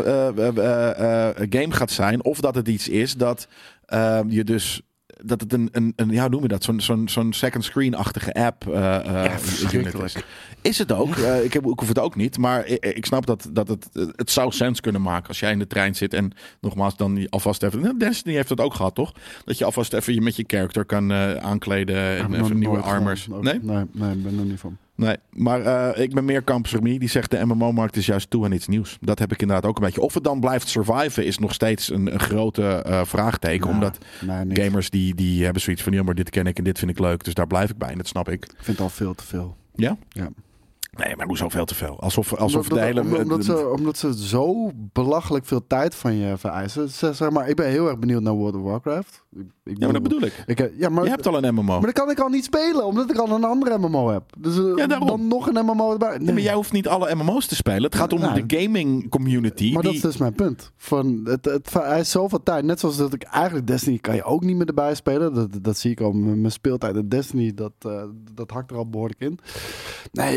game gaat zijn. Of dat het iets is dat je dus. Dat het hoe noemen we dat? Zo'n second screen-achtige app unit is. Is het ook. Ik hoef het ook niet. Maar ik snap dat het zou sens kunnen maken als jij in de trein zit. En nogmaals, dan alvast even. Destiny heeft dat ook gehad, toch? Dat je alvast even met je character kan aankleden. En even nieuwe armors. Nee, ik ben er niet van. Nee, maar ik ben meer Campus Remy. Die zegt de MMO-markt is juist toe aan iets nieuws. Dat heb ik inderdaad ook een beetje. Of het dan blijft surviven is nog steeds een grote vraagteken. Omdat gamers die hebben zoiets van... ja, maar dit ken ik en dit vind ik leuk. Dus daar blijf ik bij en dat snap ik. Ik vind het al veel te veel. Ja? Ja. Nee, maar hoezo veel te veel? Alsof de hele... Omdat ze zo belachelijk veel tijd van je vereisen. Zeg maar, ik ben heel erg benieuwd naar World of Warcraft. Maar dat bedoel ik. Je hebt al een MMO. Maar dat kan ik al niet spelen, omdat ik al een andere MMO heb. Dus dan nog een MMO erbij. Nee. Ja, maar jij hoeft niet alle MMO's te spelen. Het gaat om de gaming community. Maar dat is dus mijn punt. Hij is zoveel tijd. Net zoals dat ik eigenlijk Destiny kan je ook niet meer erbij spelen. Dat zie ik al. Mijn speeltijd in Destiny, dat hakt er al behoorlijk in. Nee,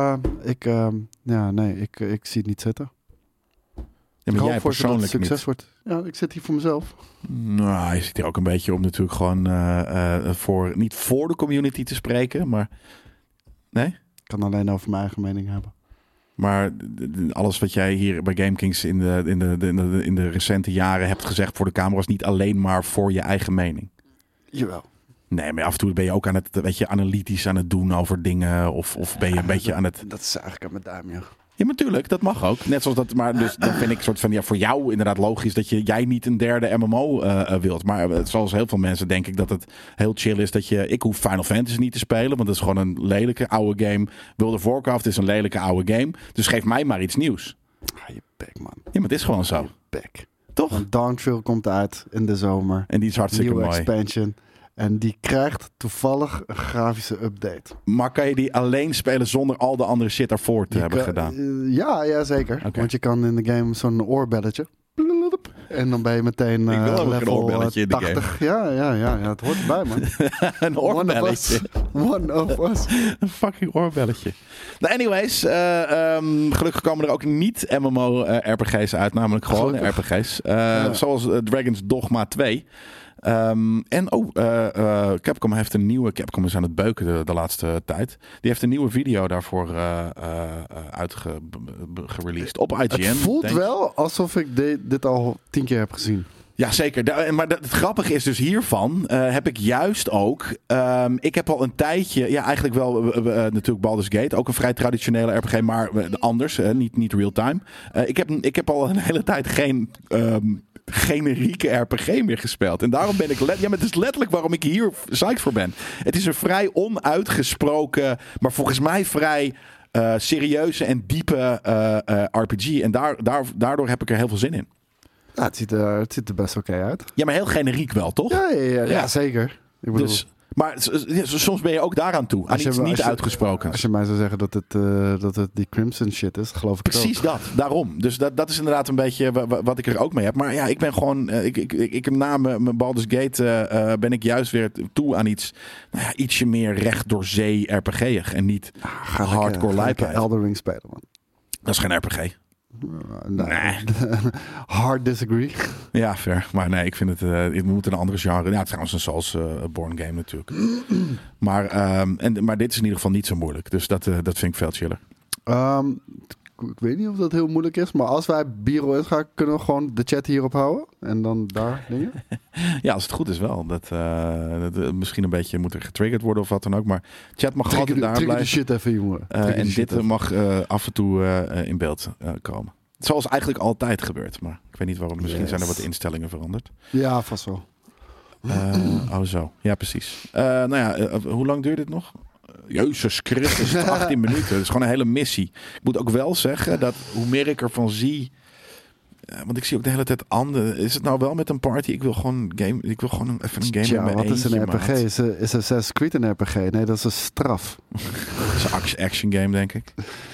ik zie het niet zitten. Ja, maar jij persoonlijk dat het succes niet. Wordt. Ja, ik zit hier voor mezelf. Nou, je zit hier ook een beetje om natuurlijk gewoon niet voor de community te spreken, maar nee? Ik kan alleen over mijn eigen mening hebben. Maar alles wat jij hier bij GameKings in de recente jaren hebt gezegd voor de camera was niet alleen maar voor je eigen mening. Jawel. Nee, maar af en toe ben je ook aan het, analytisch aan het doen over dingen. Of ben je een beetje aan het... Dat is eigenlijk aan mijn duim, ja. Ja, natuurlijk. Dat mag ook. Net zoals dat. Maar dus dan vind ik soort van voor jou inderdaad logisch dat jij niet een derde MMO wilt. Maar zoals heel veel mensen denk ik dat het heel chill is dat ik hoef Final Fantasy niet te spelen, want dat is gewoon een lelijke oude game. World of Warcraft is een lelijke oude game. Dus geef mij maar iets nieuws. Je bek, man. Ja, maar het is gewoon zo. Je bek. Toch? Want Dawntrail komt uit in de zomer. En die is hartstikke mooi. Nieuwe expansion. En die krijgt toevallig een grafische update. Maar kan je die alleen spelen zonder al de andere shit daarvoor te hebben gedaan? Ja, zeker. Okay. Want je kan in de game zo'n oorbelletje. En dan ben je meteen level een oorbelletje in de 80. Game. Ja, het hoort erbij, man. Een oorbelletje. One of us. Een fucking oorbelletje. Nou, anyways. Gelukkig komen er ook niet MMO-RPG's uit. Namelijk gewoon RPG's. Zoals Dragon's Dogma 2. Capcom heeft een nieuwe... Capcom is aan het beuken de laatste tijd. Die heeft een nieuwe video daarvoor gereleased op IGN. Het voelt wel alsof ik dit al 10 keer heb gezien. Ja, zeker. Maar het grappige is dus hiervan... heb ik juist ook... ik heb al een tijdje... Ja, eigenlijk wel natuurlijk Baldur's Gate. Ook een vrij traditionele RPG, maar anders. Niet real-time. Ik heb al een hele tijd geen... generieke RPG meer gespeeld. En daarom ben ik... maar het is letterlijk waarom ik hier psyched voor ben. Het is een vrij onuitgesproken... maar volgens mij vrij serieuze en diepe RPG. En daardoor heb ik er heel veel zin in. Ja, het ziet er best oké uit. Ja, maar heel generiek wel, toch? Ja, zeker. Ik bedoel... Maar soms ben je ook daaraan toe. Aan iets niet uitgesproken. Als je mij zou zeggen dat het die Crimson shit is, geloof ik Precies het ook. dat, daarom. Dus dat is inderdaad een beetje wat ik er ook mee heb. Maar ja, ik ben gewoon... Ik heb na mijn Baldur's Gate ben ik juist weer toe aan iets... Nou ja, ietsje meer recht door zee RPG'ig. En niet hardcore lijpheid. Elden Ring spelen, man. Dat is geen RPG. Nee. Hard disagree. Ja, fair. Maar nee, ik vind het moet een andere genre. Ja, trouwens een Soulsborne game natuurlijk. maar dit is in ieder geval niet zo moeilijk. Dus dat vind ik veel chiller. Ik weet niet of dat heel moeilijk is. Maar als wij Biro ingaan, kunnen we gewoon de chat hierop houden. En dan daar dingen. Ja, als het goed is wel. Dat misschien een beetje moet er getriggerd worden of wat dan ook. Maar chat mag altijd daar blijven. De shit even, jongen. En dit mag af en toe in beeld komen. Zoals eigenlijk altijd gebeurt. Maar ik weet niet waarom. Misschien zijn er wat instellingen veranderd. Ja, vast wel. Zo. Ja, precies. Nou ja, hoe lang duurt dit nog? Jezus Christus, 18 minuten. Dat is gewoon een hele missie. Ik moet ook wel zeggen dat hoe meer ik ervan zie... want ik zie ook de hele tijd anderen. Is het nou wel met een party? Ik wil gewoon even een game met mijn eentje. Wat is een RPG? Is Assassin's Creed een RPG? Nee, dat is een straf. Dat is een action game, denk ik.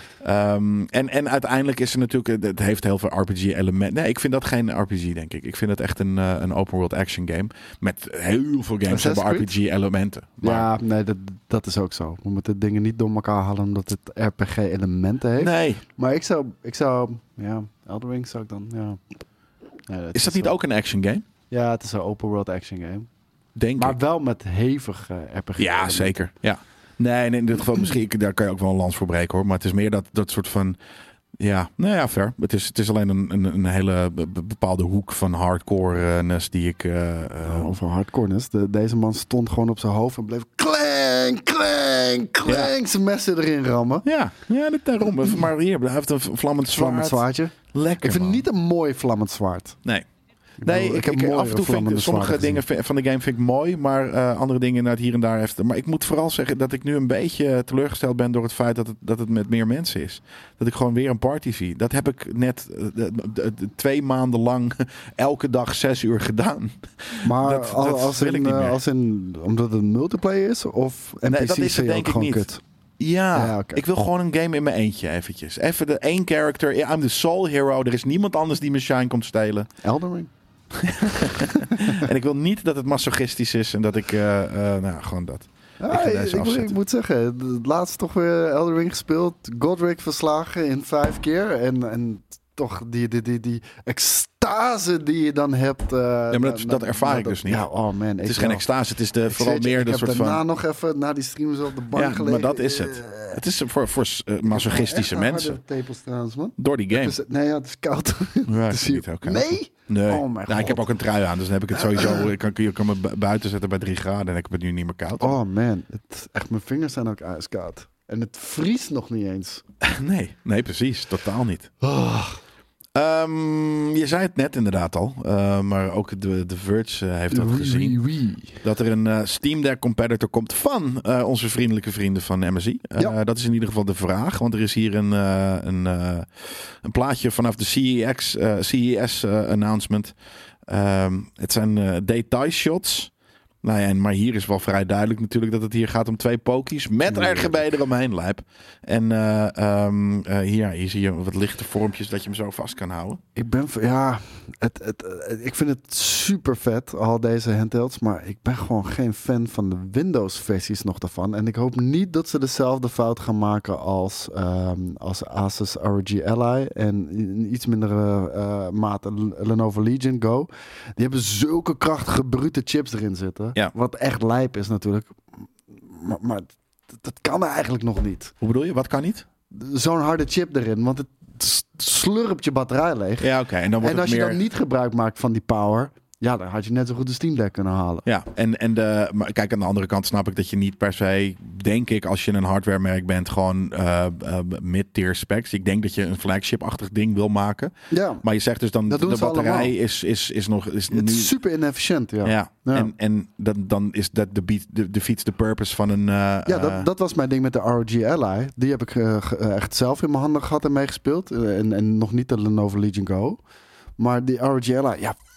En uiteindelijk is er natuurlijk... Het heeft heel veel RPG-elementen. Nee, ik vind dat geen RPG, denk ik. Ik vind het echt een open-world action game. Met heel veel games hebben RPG-elementen. Ja, nee, dat is ook zo. We moeten dingen niet door elkaar halen omdat het RPG-elementen heeft. Nee. Maar ik zou ja, Elden Ring zou ik dan... Ja. Nee, is dat niet ook een action game? Ja, het is een open-world action game. Denk maar ik. wel met hevig RPG. Ja, zeker. Ja. Nee, in dit geval misschien, daar kan je ook wel een lans voor breken hoor. Maar het is meer dat soort van... Ja, nou ja, fair. Het is alleen een hele bepaalde hoek van hardcore-ness die ik... Over hardcore-ness. Deze man stond gewoon op zijn hoofd en bleef klang, zijn messen erin rammen. Ja, daarom. Maar hier, hij heeft een vlammend zwaardje. Lekker, ik vind man. het niet een mooi vlammend zwaard. Nee. Nee, ik af en toe vind ik sommige dingen van de game vind ik mooi, maar andere dingen inderdaad hier en daar heeft. Maar ik moet vooral zeggen dat ik nu een beetje teleurgesteld ben door het feit dat het met meer mensen is. Dat ik gewoon weer een party zie. Dat heb ik net 2 maanden lang elke dag 6 uur gedaan. Maar als in omdat het een multiplayer is of NPC's nee, dat is het denk ik niet. Kut? Ja, okay. Ik wil gewoon een game in mijn eentje eventjes. Even de één character. I'm the soul hero. Er is niemand anders die mijn shine komt stelen. Elden Ring. En ik wil niet dat het masochistisch is en dat ik gewoon dat. Ja, ik moet zeggen, het laatst toch weer Elden Ring gespeeld. Godric verslagen in 5 keer. En toch die extase die je dan hebt. Ja, maar dat ervaar ik dus niet. Ja, oh man. Het is geen extase, het is vooral meer de soort van... Ik heb daarna nog even na die streams op de bank gelegen. Maar dat is het. Het is voor masochistische mensen. Tepels trouwens, man. Door die game. Nee, het is koud. Ja, het is niet oké. Nee? Nee. Oh mijn God. Ik heb ook een trui aan, dus dan heb ik het sowieso... Ik kan me buiten zetten bij 3 graden en ik heb het nu niet meer koud. Oh man, echt, mijn vingers zijn ook ijskoud. En het vriest nog niet eens. Nee, precies. Totaal niet. Je zei het net inderdaad al, maar ook de Verge heeft dat gezien. Dat er een Steam Deck competitor komt van onze vriendelijke vrienden van MSI. Dat is in ieder geval de vraag, want er is hier een plaatje vanaf de CES announcement. Het zijn detailshots. Nou ja, maar hier is wel vrij duidelijk natuurlijk dat het hier gaat om 2 pokies met RGB eromheen, lijp. En hier zie je wat lichte vormpjes dat je hem zo vast kan houden. Ik vind het super vet, al deze handhelds, maar ik ben gewoon geen fan van de Windows versies nog daarvan. En ik hoop niet dat ze dezelfde fout gaan maken als Asus ROG Ally en in iets mindere mate Lenovo Legion Go. Die hebben zulke krachtige brute chips erin zitten. Ja. Wat echt lijp is natuurlijk. Maar dat kan eigenlijk nog niet. Hoe bedoel je? Wat kan niet? Zo'n harde chip erin. Want het slurpt je batterij leeg. Ja, oké. En als je dan niet gebruik maakt van die power... Ja, dan had je net zo goed de Steam Deck kunnen halen. Ja, maar kijk, aan de andere kant snap ik dat je niet per se, denk ik, als je een hardwaremerk bent, gewoon mid-tier specs. Ik denk dat je een flagship-achtig ding wil maken. Ja. Maar je zegt dus dan, de batterij is nu... Het is super inefficiënt, ja. En dan is dat de fiets de purpose van een... dat was mijn ding met de ROG Ally. Die heb ik echt zelf in mijn handen gehad en meegespeeld. En nog niet de Lenovo Legion Go. Maar die ROG Ally,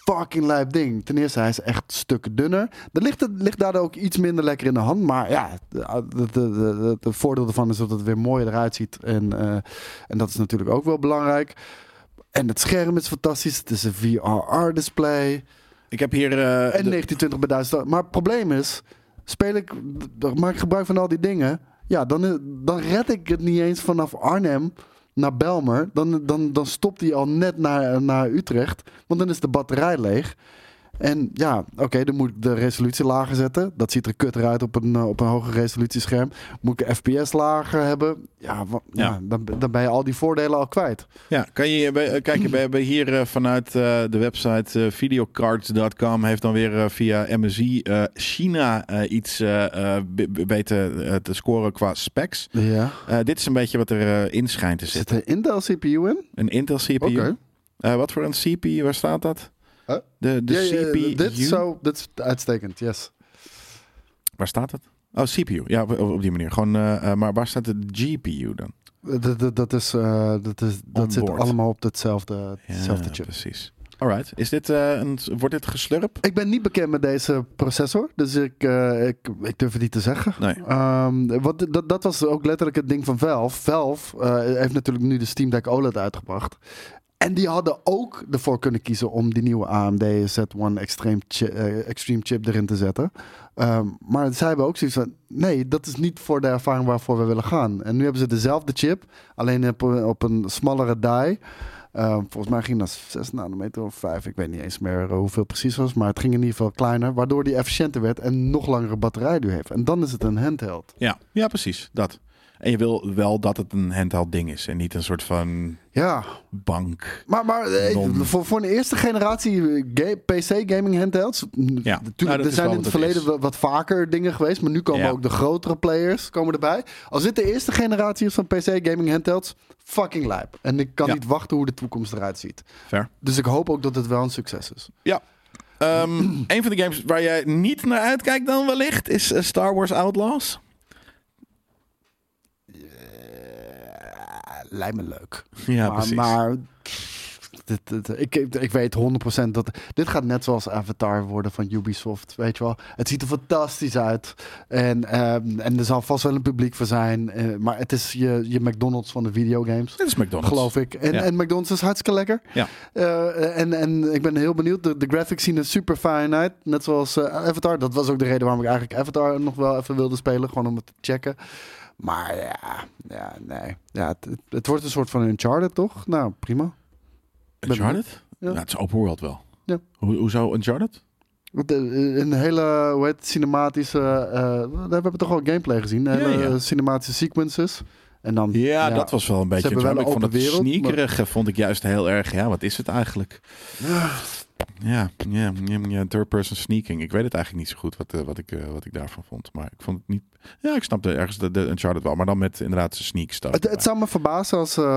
fucking lijp ding. Ten eerste, hij is echt stukken dunner. Ligt daardoor ook iets minder lekker in de hand. Maar ja, het voordeel ervan is dat het weer mooier eruit ziet. En dat is natuurlijk ook wel belangrijk. En het scherm is fantastisch. Het is een VRR-display. Ik heb hier... En 1920 bij 1000. Maar het probleem is, maak ik gebruik van al die dingen. Ja, dan red ik het niet eens vanaf Arnhem naar Belmer. Dan stopt hij al net naar Utrecht. Want dan is de batterij leeg. En ja, oké, dan moet ik de resolutie lager zetten. Dat ziet er kutter uit op een hoger resolutiescherm. Moet ik een FPS lager hebben? Ja. Dan ben je al die voordelen al kwijt. Ja, kan je kijken, we hebben hier vanuit de website videocards.com heeft dan weer via MSI China iets weten te scoren qua specs. Ja. Dit is een beetje wat er in schijnt te zitten. Zit er Intel CPU in? Een Intel CPU. Oké. Wat voor een CPU, waar staat dat? De CPU. Dit is uitstekend, yes. Waar staat het? Oh, CPU. Ja, op die manier. Gewoon, maar waar staat de GPU dan? Dat zit allemaal op hetzelfde chip. Precies. Alright. Is dit, wordt dit geslurp? Ik ben niet bekend met deze processor, dus ik durf het niet te zeggen. Nee. Dat was ook letterlijk het ding van Valve. Valve heeft natuurlijk nu de Steam Deck OLED uitgebracht. En die hadden ook ervoor kunnen kiezen om die nieuwe AMD Z1 Extreme chip erin te zetten. Maar zij hebben ook zoiets van, nee, dat is niet voor de ervaring waarvoor we willen gaan. En nu hebben ze dezelfde chip, alleen op een smallere die. Volgens mij ging dat 6 nanometer of 5. Ik weet niet eens meer hoeveel precies was. Maar het ging in ieder geval kleiner. Waardoor die efficiënter werd en nog langere batterijduur heeft. En dan is het een handheld. Ja, precies. Dat. En je wil wel dat het een handheld ding is. En niet een soort van bank. Maar voor een eerste generatie PC gaming handhelds. Ja, natuurlijk, er zijn in het verleden wat vaker dingen geweest. Maar nu komen ook de grotere players erbij. Als dit de eerste generatie is van PC gaming handhelds. Fucking lijp. En ik kan niet wachten hoe de toekomst eruit ziet. Fair. Dus ik hoop ook dat het wel een succes is. Ja. Een van de games waar jij niet naar uitkijkt dan wellicht is Star Wars Outlaws. Lijkt me leuk. Ja, precies. Maar ik weet 100% dat dit gaat net zoals Avatar worden van Ubisoft. Weet je wel. Het ziet er fantastisch uit. En er zal vast wel een publiek voor zijn. Maar het is je McDonald's van de videogames. Het is McDonald's. Geloof ik. En McDonald's is hartstikke lekker. Ja. En ik ben heel benieuwd. De graphics zien er super fijn uit. Net zoals Avatar. Dat was ook de reden waarom ik eigenlijk Avatar nog wel even wilde spelen. Gewoon om het te checken. Maar nee. Ja, het wordt een soort van Uncharted, toch? Nou, prima. Uncharted? Ja. Nou, het is open world wel. Ja. Hoezo Uncharted? Een hele, cinematische... we hebben toch al gameplay gezien. Cinematische sequences. En dan, dat was wel een beetje... Ze hebben wel ik vond het wereld, sneakerige vond ik juist heel erg... Ja, wat is het eigenlijk? Ja, third person sneaking. Ik weet het eigenlijk niet zo goed wat ik daarvan vond. Maar ik vond het niet... Ja, ik snapte ergens de Uncharted wel. Maar dan met inderdaad zijn sneak stuff. Het zou me verbazen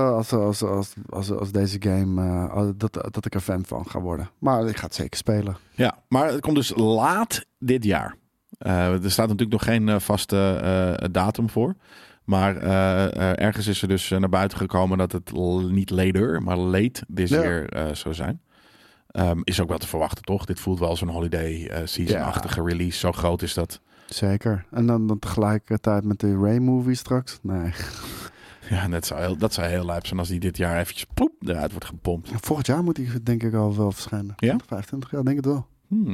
als deze game... dat ik er fan van ga worden. Maar ik ga het zeker spelen. Ja, maar het komt dus laat dit jaar. Er staat natuurlijk nog geen vaste datum voor. Maar ergens is er dus naar buiten gekomen dat het niet later, maar late this year zou zijn. Is ook wel te verwachten, toch? Dit voelt wel zo'n holiday season-achtige release. Zo groot is dat. Zeker. En dan tegelijkertijd met de Ray-movie straks? Nee. Ja, dat zou heel lijp zijn als die dit jaar eventjes eruit wordt gepompt. Volgend jaar moet die denk ik al wel verschijnen. Ja? 25 jaar, denk het wel.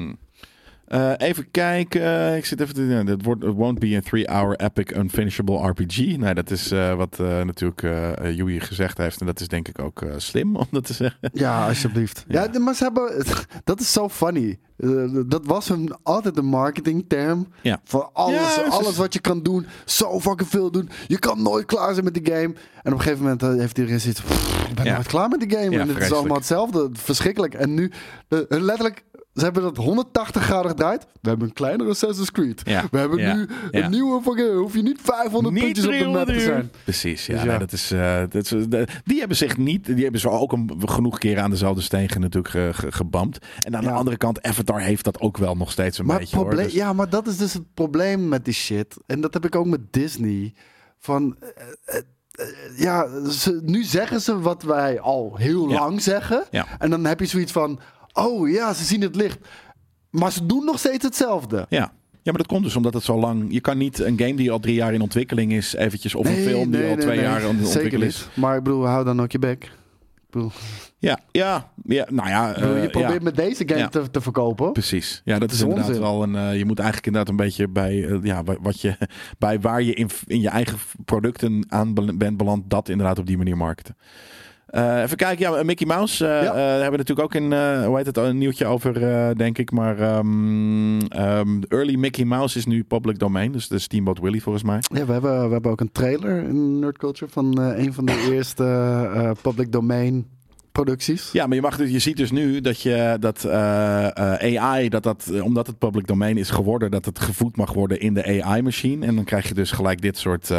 Even kijken. Ik zit even te... Het won't be a 3-hour epic unfinishable RPG. Nou, dat is wat natuurlijk Yui gezegd heeft. En dat is denk ik ook slim om dat te zeggen. Ja, alsjeblieft. Ja, maar ze hebben... Dat is zo funny. Dat was altijd een marketingterm. Ja. Voor alles wat je kan doen. Zo fucking veel doen. Je kan nooit klaar zijn met die game. En op een gegeven moment heeft iedereen zoiets... Ik ben nooit klaar met die game. Ja, en het is allemaal hetzelfde. Verschrikkelijk. En nu letterlijk... Ze hebben dat 180 graden gedraaid. We hebben een kleinere Assassin's Creed. Ja. We hebben nu een nieuwe... Hoef je niet 500 puntjes op de map te zijn. Precies, ja. Dus nee, dat is, die hebben zich niet... Die hebben ze ook genoeg keren aan dezelfde stegen natuurlijk gebamd. En aan de andere kant, Avatar heeft dat ook wel nog steeds een beetje. Hoor, dus... Ja, maar dat is dus het probleem met die shit. En dat heb ik ook met Disney. Van... nu zeggen ze wat wij al heel lang zeggen. Ja. En dan heb je zoiets van... Oh ja, ze zien het licht. Maar ze doen nog steeds hetzelfde. Ja, maar dat komt dus omdat het zo lang... Je kan niet een game die al 3 jaar in ontwikkeling is eventjes... Of een film die al 2 jaar in ontwikkeling is. Maar ik bedoel, hou dan ook je bek. Ja, nou ja... je probeert met deze game te verkopen. Precies. Ja, dat is inderdaad wel een... je moet eigenlijk inderdaad een beetje bij waar je in je eigen producten aan bent beland... dat inderdaad op die manier marketen. Even kijken, ja, Mickey Mouse hebben we natuurlijk ook een nieuwtje over, denk ik. Maar Early Mickey Mouse is nu public domain, dus de Steamboat Willie volgens mij. Ja, we hebben ook een trailer in Nerd Culture van een van de eerste public domain producties. Ja, maar je ziet dus nu dat AI, omdat het public domain is geworden, dat het gevoed mag worden in de AI-machine. En dan krijg je dus gelijk dit soort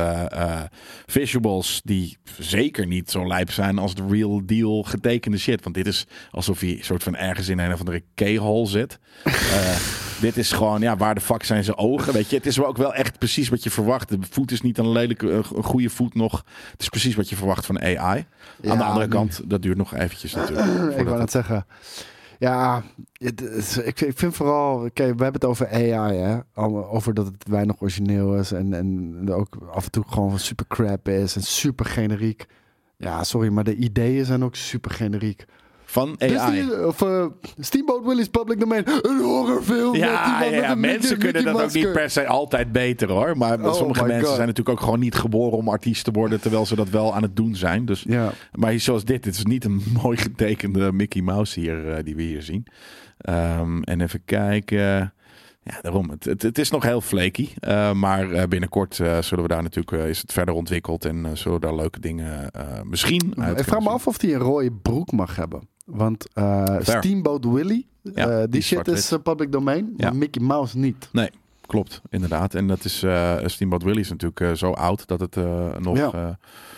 visuals die zeker niet zo lijp zijn als de real deal getekende shit. Want dit is alsof je soort van ergens in een of andere keyhole zit. Dit is gewoon, waar de fuck zijn zijn ogen? Weet je, het is ook wel echt precies wat je verwacht. De voet is niet een lelijke, een goede voet nog. Het is precies wat je verwacht van AI. Aan de andere kant, dat duurt nog eventjes natuurlijk. Ik wou net zeggen. Ja, ik vind vooral... Kijk, we hebben het over AI, hè. Over dat het weinig origineel is. En ook af en toe gewoon super crap is. En super generiek. Ja, sorry, maar de ideeën zijn ook super generiek. Van AI. Steamboat Willie's public domain. Een horrorfilm. Ja, mensen kunnen dat ook niet per se altijd beter hoor. Maar sommige mensen zijn natuurlijk ook gewoon niet geboren om artiest te worden. Terwijl ze dat wel aan het doen zijn. Dus, maar zoals dit is niet een mooi getekende Mickey Mouse hier die we hier zien. En even kijken. Ja, daarom. Het is nog heel flaky. Maar binnenkort zullen we daar natuurlijk... is het verder ontwikkeld en zullen we daar leuke dingen misschien uit. Ik vraag me af of hij een rode broek mag hebben. Want Steamboat Willie, die shit is public domain. Maar Mickey Mouse niet. Nee, klopt. Inderdaad. En dat is... Steamboat Willie is natuurlijk zo oud dat het nog... Ja.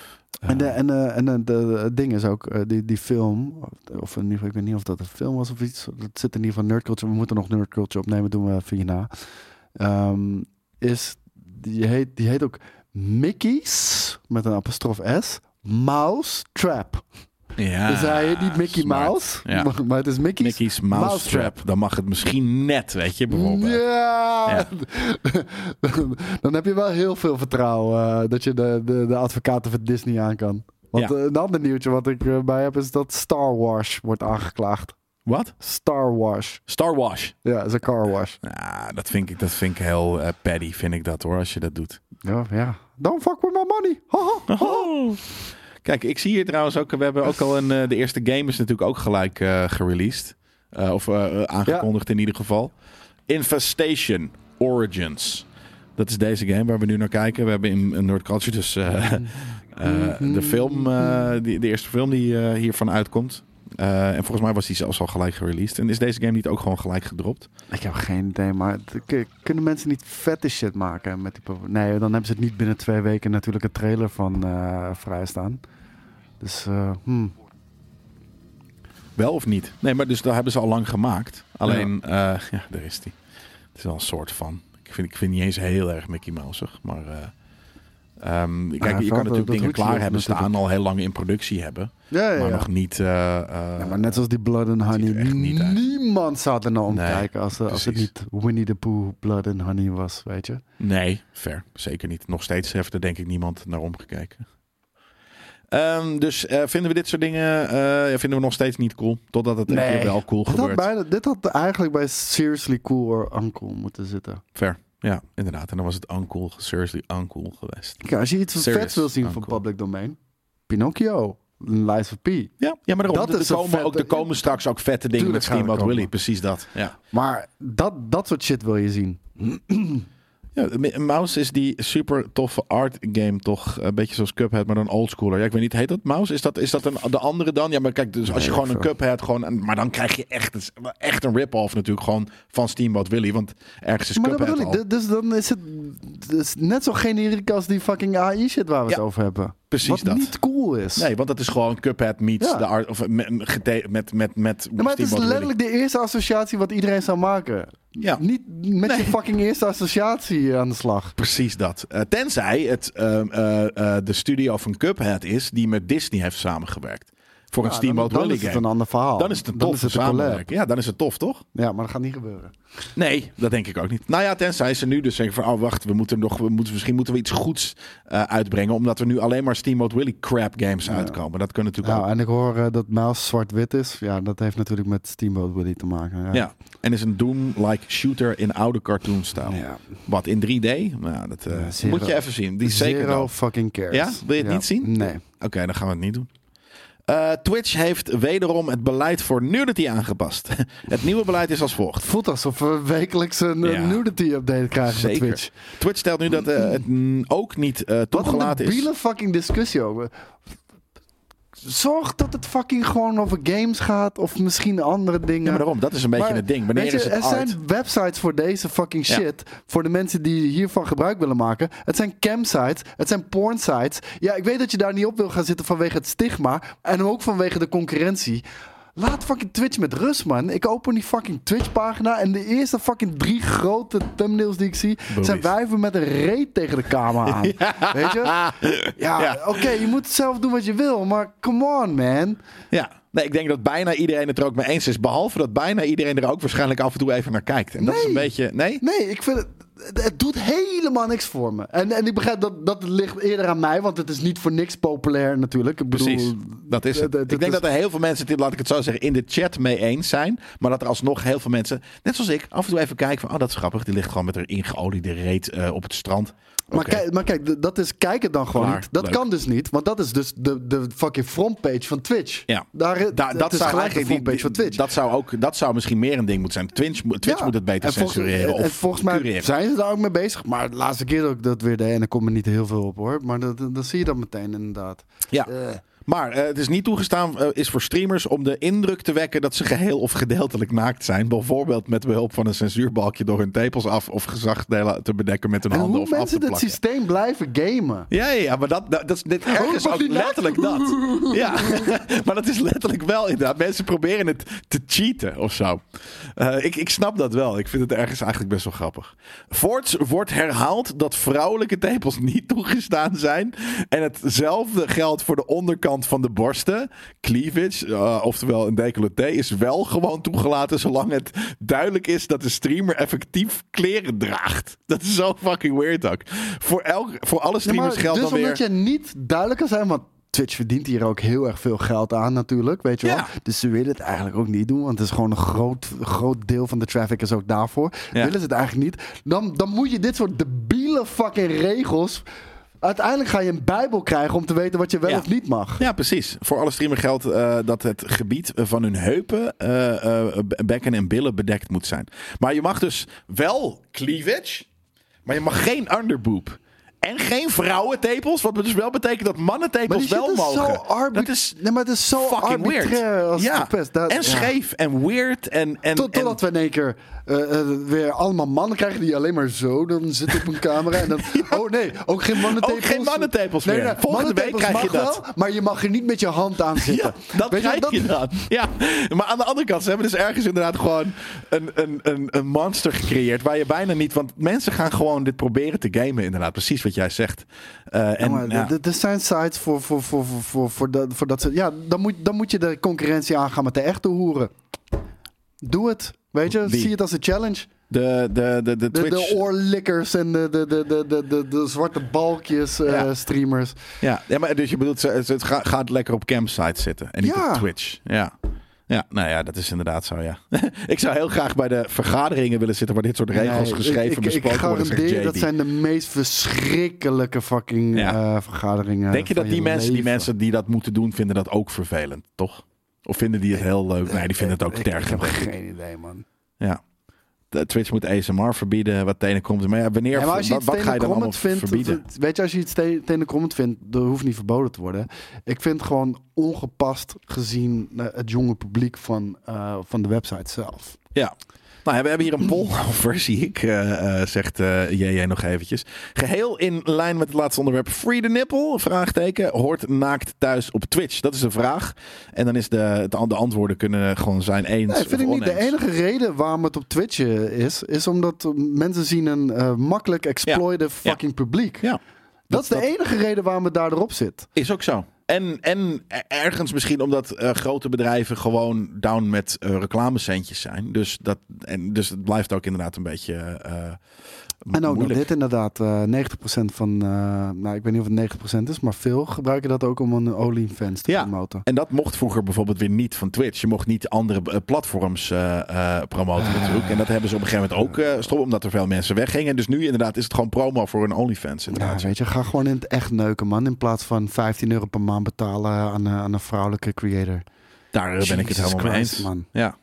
Het ding is ook, die film, of in ieder geval, ik weet niet of dat een film was of iets, dat zit in ieder geval Nerd Culture, we moeten nog Nerd Culture opnemen, doen we even hierna. Die heet ook Mickey's, met een apostrof S, Mouse Trap. Ja, dus hij heet niet Mickey Mouse, maar het is Mickey's Mouse Trap. Dan mag het misschien net, weet je, bijvoorbeeld. Ja. Dan heb je wel heel veel vertrouwen dat je de advocaten van Disney aan kan. Want een ander nieuwtje wat ik bij heb is dat Star Wars wordt aangeklaagd. Wat? Star Wars. Star Wars? Ja, dat is een car wash. Ja, dat vind ik heel paddy, vind ik dat hoor, als je dat doet. Ja. Don't fuck with my money. Kijk, ik zie hier trouwens ook... We hebben ook al de eerste game is natuurlijk ook gelijk gereleased. Of aangekondigd in ieder geval. Infestation Origins. Dat is deze game waar we nu naar kijken. We hebben in Nerd Culture dus de film... de eerste film die hiervan uitkomt. En volgens mij was die zelfs al gelijk gereleased. En is deze game niet ook gewoon gelijk gedropt? Ik heb geen idee, maar kunnen mensen niet vette shit maken? Nee, dan hebben ze het niet binnen 2 weken natuurlijk een trailer van vrijstaan. Dus, Wel of niet? Nee, maar dus daar hebben ze al lang gemaakt. Alleen, daar is die. Het is wel een soort van... Ik vind niet eens heel erg Mickey Mouse'ig, maar... Kijk, je kan natuurlijk dingen klaar hebben staan, al heel lang in productie hebben. Maar nog niet... maar net zoals die Blood and Honey. Niemand zou er nou om kijken als het niet Winnie the Pooh Blood and Honey was, weet je? Nee, fair. Zeker niet. Nog steeds heeft er denk ik niemand naar omgekeken. Dus vinden we dit soort dingen vinden we nog steeds niet cool. Totdat het een keer wel cool gebeurt. Dit had eigenlijk bij Seriously Cool or Uncool moeten zitten. Fair. Ja, inderdaad. En dan was het uncool, seriously uncool geweest. Kijk, als je iets vets wil zien van public domain, Pinocchio, Lies of P. Ja, maar daarom, er komen straks ook vette dingen met Steamboat Willie. Precies dat. Ja. Maar dat soort shit wil je zien. Ja, Mouse is die super toffe art game toch een beetje zoals Cuphead, maar dan oldschooler. Ja, ik weet niet, heet dat Mouse? Is dat de andere dan? Ja, maar kijk, dus als je gewoon een Cuphead maar dan krijg je echt een rip-off natuurlijk gewoon van Steamboat Willie, want ergens is Cuphead al. Maar dus dan is het net zo generiek als die fucking AI shit waar we het over hebben. Precies wat dat. Niet cool is. Nee, want dat is gewoon Cuphead meets de art of met maar het is letterlijk de eerste associatie wat iedereen zou maken. Ja. Niet met je fucking eerste associatie aan de slag. Precies dat. Tenzij het de studio van Cuphead is die met Disney heeft samengewerkt. Voor een Steamboat Willie game. Dan is het een ander verhaal. Dan is het een toffe samenwerking. Ja, dan is het tof, toch? Ja, maar dat gaat niet gebeuren. Nee, dat denk ik ook niet. Nou ja, tenzij ze nu dus zeggen van... wacht, misschien moeten we iets goeds uitbrengen. Omdat er nu alleen maar Steamboat Willie crap games uitkomen. Dat kan natuurlijk ook. En ik hoor dat Miles zwart-wit is. Ja, dat heeft natuurlijk met Steamboat Willie te maken. Ja, en is een Doom-like shooter in oude cartoon-stijl. Ja. Wat, in 3D? Nou, dat moet je even zien. Die zeker wel. Fucking cares. Ja? Wil je het niet zien? Nee. Oké, dan gaan we het niet doen. Twitch heeft wederom het beleid voor nudity aangepast. Het nieuwe beleid is als volgt. Het voelt alsof we wekelijks een nudity-update krijgen van Twitch. Twitch stelt nu dat het ook niet toegelaten is. Wat een debiele fucking discussie over. Zorg dat het fucking gewoon over games gaat of misschien andere dingen. Ja, maar daarom, dat is een beetje het ding. Wanneer is het er zijn websites voor deze fucking shit. Voor de mensen die hiervan gebruik willen maken. Het zijn camsites. Het zijn pornsites. Ja, ik weet dat je daar niet op wil gaan zitten vanwege het stigma. En ook vanwege de concurrentie. Laat fucking Twitch met rust, man. Ik open die fucking Twitch-pagina en de eerste fucking 3 grote thumbnails die ik zie... zijn wijven met een reet tegen de camera aan. Ja. Weet je? Ja. Oké, je moet zelf doen wat je wil, maar come on, man. Ja. Nee, ik denk dat bijna iedereen het er ook mee eens is. Behalve dat bijna iedereen er ook waarschijnlijk af en toe even naar kijkt. En dat is een beetje... Nee? Nee, ik vind het doet helemaal niks voor me. En ik begrijp dat ligt eerder aan mij, want het is niet voor niks populair natuurlijk. Ik bedoel, precies, dat is het. Ik denk dat er heel veel mensen, laat ik het zo zeggen, in de chat mee eens zijn. Maar dat er alsnog heel veel mensen, net zoals ik, af en toe even kijken van, dat is grappig. Die ligt gewoon met haar ingeoliede reet op het strand. Okay. Maar kijk, dat is kijken dan gewoon niet. Dat kan dus niet, want dat is dus de fucking frontpage van Twitch. Ja. Dat is gelijk de frontpage van Twitch. Dat zou misschien meer een ding moeten zijn. Twitch moet het beter censureren. En volgens mij zijn ze daar ook mee bezig. Maar de laatste keer dat ik dat weer deed, en er komt er niet heel veel op hoor. Maar dan zie je dat meteen inderdaad. Ja. Maar het is niet toegestaan is voor streamers om de indruk te wekken dat ze geheel of gedeeltelijk naakt zijn. Bijvoorbeeld met behulp van een censuurbalkje door hun tepels af of gezagsdelen te bedekken met hun handen of af te plakken. En hoe mensen dit systeem blijven gamen. Ja, maar dat is dit ergens ook letterlijk dat. Ja, maar dat is letterlijk wel inderdaad. Mensen proberen het te cheaten of zo. Ik snap dat wel. Ik vind het ergens eigenlijk best wel grappig. Voorts wordt herhaald dat vrouwelijke tepels niet toegestaan zijn. En hetzelfde geldt voor de onderkant van de borsten. Cleavage, oftewel een decolleté, is wel gewoon toegelaten zolang het duidelijk is dat de streamer effectief kleren draagt. Dat is zo fucking weird ook. Voor alle streamers geldt dus dan weer... Dus omdat je niet duidelijk kan zijn, want Twitch verdient hier ook heel erg veel geld aan natuurlijk, weet je wel. Dus ze willen het eigenlijk ook niet doen, want het is gewoon een groot deel van de traffic is ook daarvoor. Willen ze het eigenlijk niet. Dan moet je dit soort debiele fucking regels... Uiteindelijk ga je een bijbel krijgen om te weten wat je wel of niet mag. Ja, precies. Voor alle streamers geldt dat het gebied van hun heupen, bekken en billen bedekt moet zijn. Maar je mag dus wel cleavage, maar je mag geen underboob. En geen vrouwentepels, wat dus wel betekent dat mannentepels wel mogen. Dat is maar het is zo arbitrair als en scheef en weird. Totdat we in één keer weer allemaal mannen krijgen die alleen maar zo dan zitten op een camera. En dan, oh nee, ook geen mannentepels. Ook geen mannentepels meer. Nee, volgende week krijg je dat. Wel, maar je mag er niet met je hand aan zitten. Ja, dat krijg je dan. Ja. Maar aan de andere kant, ze hebben dus ergens inderdaad gewoon een monster gecreëerd waar je bijna niet... Want mensen gaan gewoon dit proberen te gamen inderdaad. Precies wat jij zegt. Er zijn sites voor dat soort... Ja, dan moet je de concurrentie aangaan met de echte hoeren. Doe het. Weet je, zie het als een challenge. De Twitch... De oorlikkers en de zwarte balkjes streamers. Ja, maar dus je bedoelt, het gaat lekker op campsites zitten. En niet op Twitch. Ja. Ja, nou ja, dat is inderdaad zo, ja. Ik zou heel graag bij de vergaderingen willen zitten waar dit soort regels geschreven besproken worden. Ik garandeer, dat zijn de meest verschrikkelijke fucking vergaderingen. Denk je dat die mensen die dat moeten doen, vinden dat ook vervelend, toch? Of vinden die het heel leuk? Nee, die vinden het ook tergend. Ik heb geen idee, man. Ja. Twitch moet ASMR verbieden, wat tegenkomt. Maar ja, wat ga je dan allemaal verbieden? Weet je, als je iets tegenkomend vindt, dat hoeft niet verboden te worden. Ik vind het gewoon ongepast gezien het jonge publiek van de website zelf. Ja. Nou, we hebben hier een poll over, zie ik, zegt JJ nog eventjes. Geheel in lijn met het laatste onderwerp. Free the nipple? Vraagteken. Hoort naakt thuis op Twitch? Dat is de vraag. En dan is de antwoorden kunnen gewoon zijn eens of vind ik niet. De enige reden waarom het op Twitch is omdat mensen zien een makkelijk exploited fucking publiek. Ja. Dat is de enige reden waarom het daar erop zit. Is ook zo. En ergens misschien omdat grote bedrijven gewoon down met reclamecentjes zijn. Dus het blijft ook inderdaad een beetje En ook nog moeilijk. dit inderdaad. 90% van, nou ik weet niet of het 90% is, maar veel gebruiken dat ook om een OnlyFans te promoten. En dat mocht vroeger bijvoorbeeld weer niet van Twitch. Je mocht niet andere platforms promoten natuurlijk. En dat hebben ze op een gegeven moment ook gestopt, omdat er veel mensen weggingen. Dus nu inderdaad is het gewoon promo voor een OnlyFans. Ja, weet je, ga gewoon in het echt neuken, man. In plaats van €15 per maand betalen aan een vrouwelijke creator. Daar ben ik het helemaal mee eens. Man. Ja.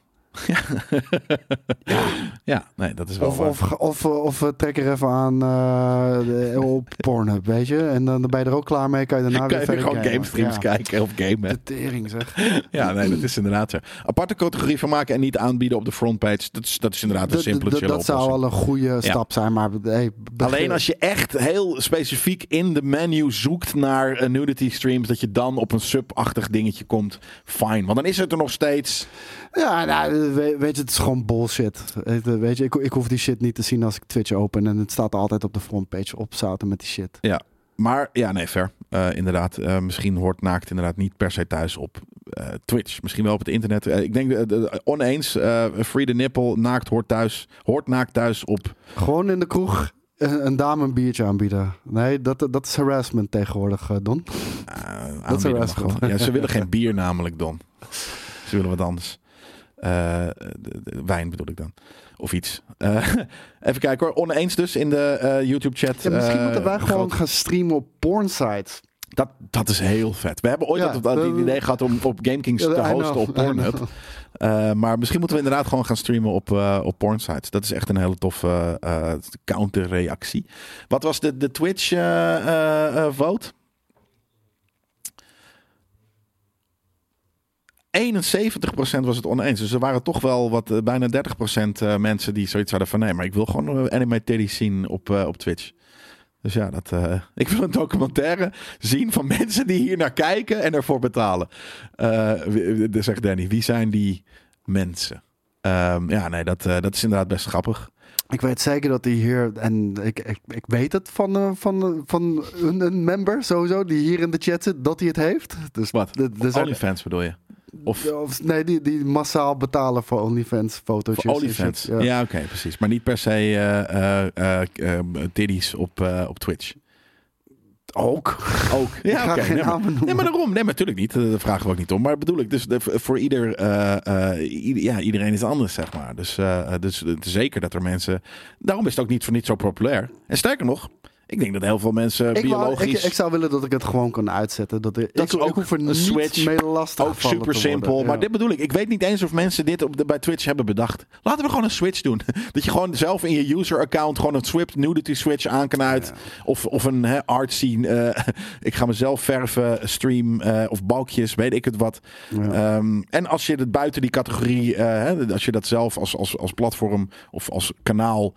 Ja, nee, dat is wel Of trek er even aan op Pornhub, weet je. En dan ben je er ook klaar mee. Kan je daarna weer verder gewoon gamestreams kijken of gamen. De tering, zeg. Ja, nee, dat is inderdaad zo. Aparte categorie van maken en niet aanbieden op de frontpage. Dat is inderdaad een simpele chille Dat zou oplossing. wel een goede stap zijn, maar... Hey, Alleen als je echt heel specifiek in de menu zoekt naar nudity streams, dat je dan op een sub-achtig dingetje komt, fine. Want dan is het er nog steeds. Ja, nou, weet je, het is gewoon bullshit. Weet je, ik hoef die shit niet te zien als ik Twitch open. En het staat altijd op de frontpage opzouten met die shit. Ja, maar ja, nee, fair. Inderdaad, misschien hoort naakt inderdaad niet per se thuis op Twitch. Misschien wel op het internet. Ik denk oneens, free the nipple, naakt hoort naakt thuis op. Gewoon in de kroeg een dame een biertje aanbieden. Nee, dat is harassment tegenwoordig, Don. Dat is harassment. Ja, ze willen geen bier namelijk, Don. Ze willen wat anders. Wijn bedoel ik dan. Of iets. Even kijken hoor. Oneens dus in de YouTube-chat. Ja, misschien moeten wij gewoon gaan streamen op pornsites. Dat is heel vet. We hebben ooit dat idee gehad om op GameKings te hosten op Pornhub. Maar misschien moeten we inderdaad gewoon gaan streamen op pornsites. Dat is echt een hele toffe counterreactie. Wat was de Twitch vote? 71% was het oneens. Dus er waren toch wel bijna 30% mensen die zoiets hadden van nee, maar ik wil gewoon anime titties zien op Twitch. Dus ja, ik wil een documentaire zien van mensen die hier naar kijken en ervoor betalen. Zegt Danny, wie zijn die mensen? Ja, nee, dat is inderdaad best grappig. Ik weet zeker dat hij hier, en ik weet het van een member sowieso, die hier in de chat zit, dat hij het heeft. Dus wat? OnlyFans bedoel je? Nee, die massaal betalen voor OnlyFans fotootjes. Voor OnlyFans? Ja, oké, precies. Maar niet per se tiddies op Twitch. Ook. Ja, oké. Nee, maar daarom. Nee, maar natuurlijk niet. Daar vragen we ook niet om. Maar bedoel ik, dus voor iedereen is anders, zeg maar. Dus zeker dat er mensen... Daarom is het ook niet zo populair. En sterker nog... Ik denk dat heel veel mensen biologisch... Ik zou willen dat ik het gewoon kan uitzetten. Ik hoef er een niet Switch mee lastig ook super simpel. Ja. Maar dit bedoel ik. Ik weet niet eens of mensen dit bij Twitch hebben bedacht. Laten we gewoon een Switch doen. Dat je gewoon zelf in je user account gewoon een nudity switch aan kan uit. Ja. Of een artsy... ik ga mezelf verven, stream of balkjes, weet ik het wat. Ja. En als je het buiten die categorie... als je dat zelf als platform of als kanaal...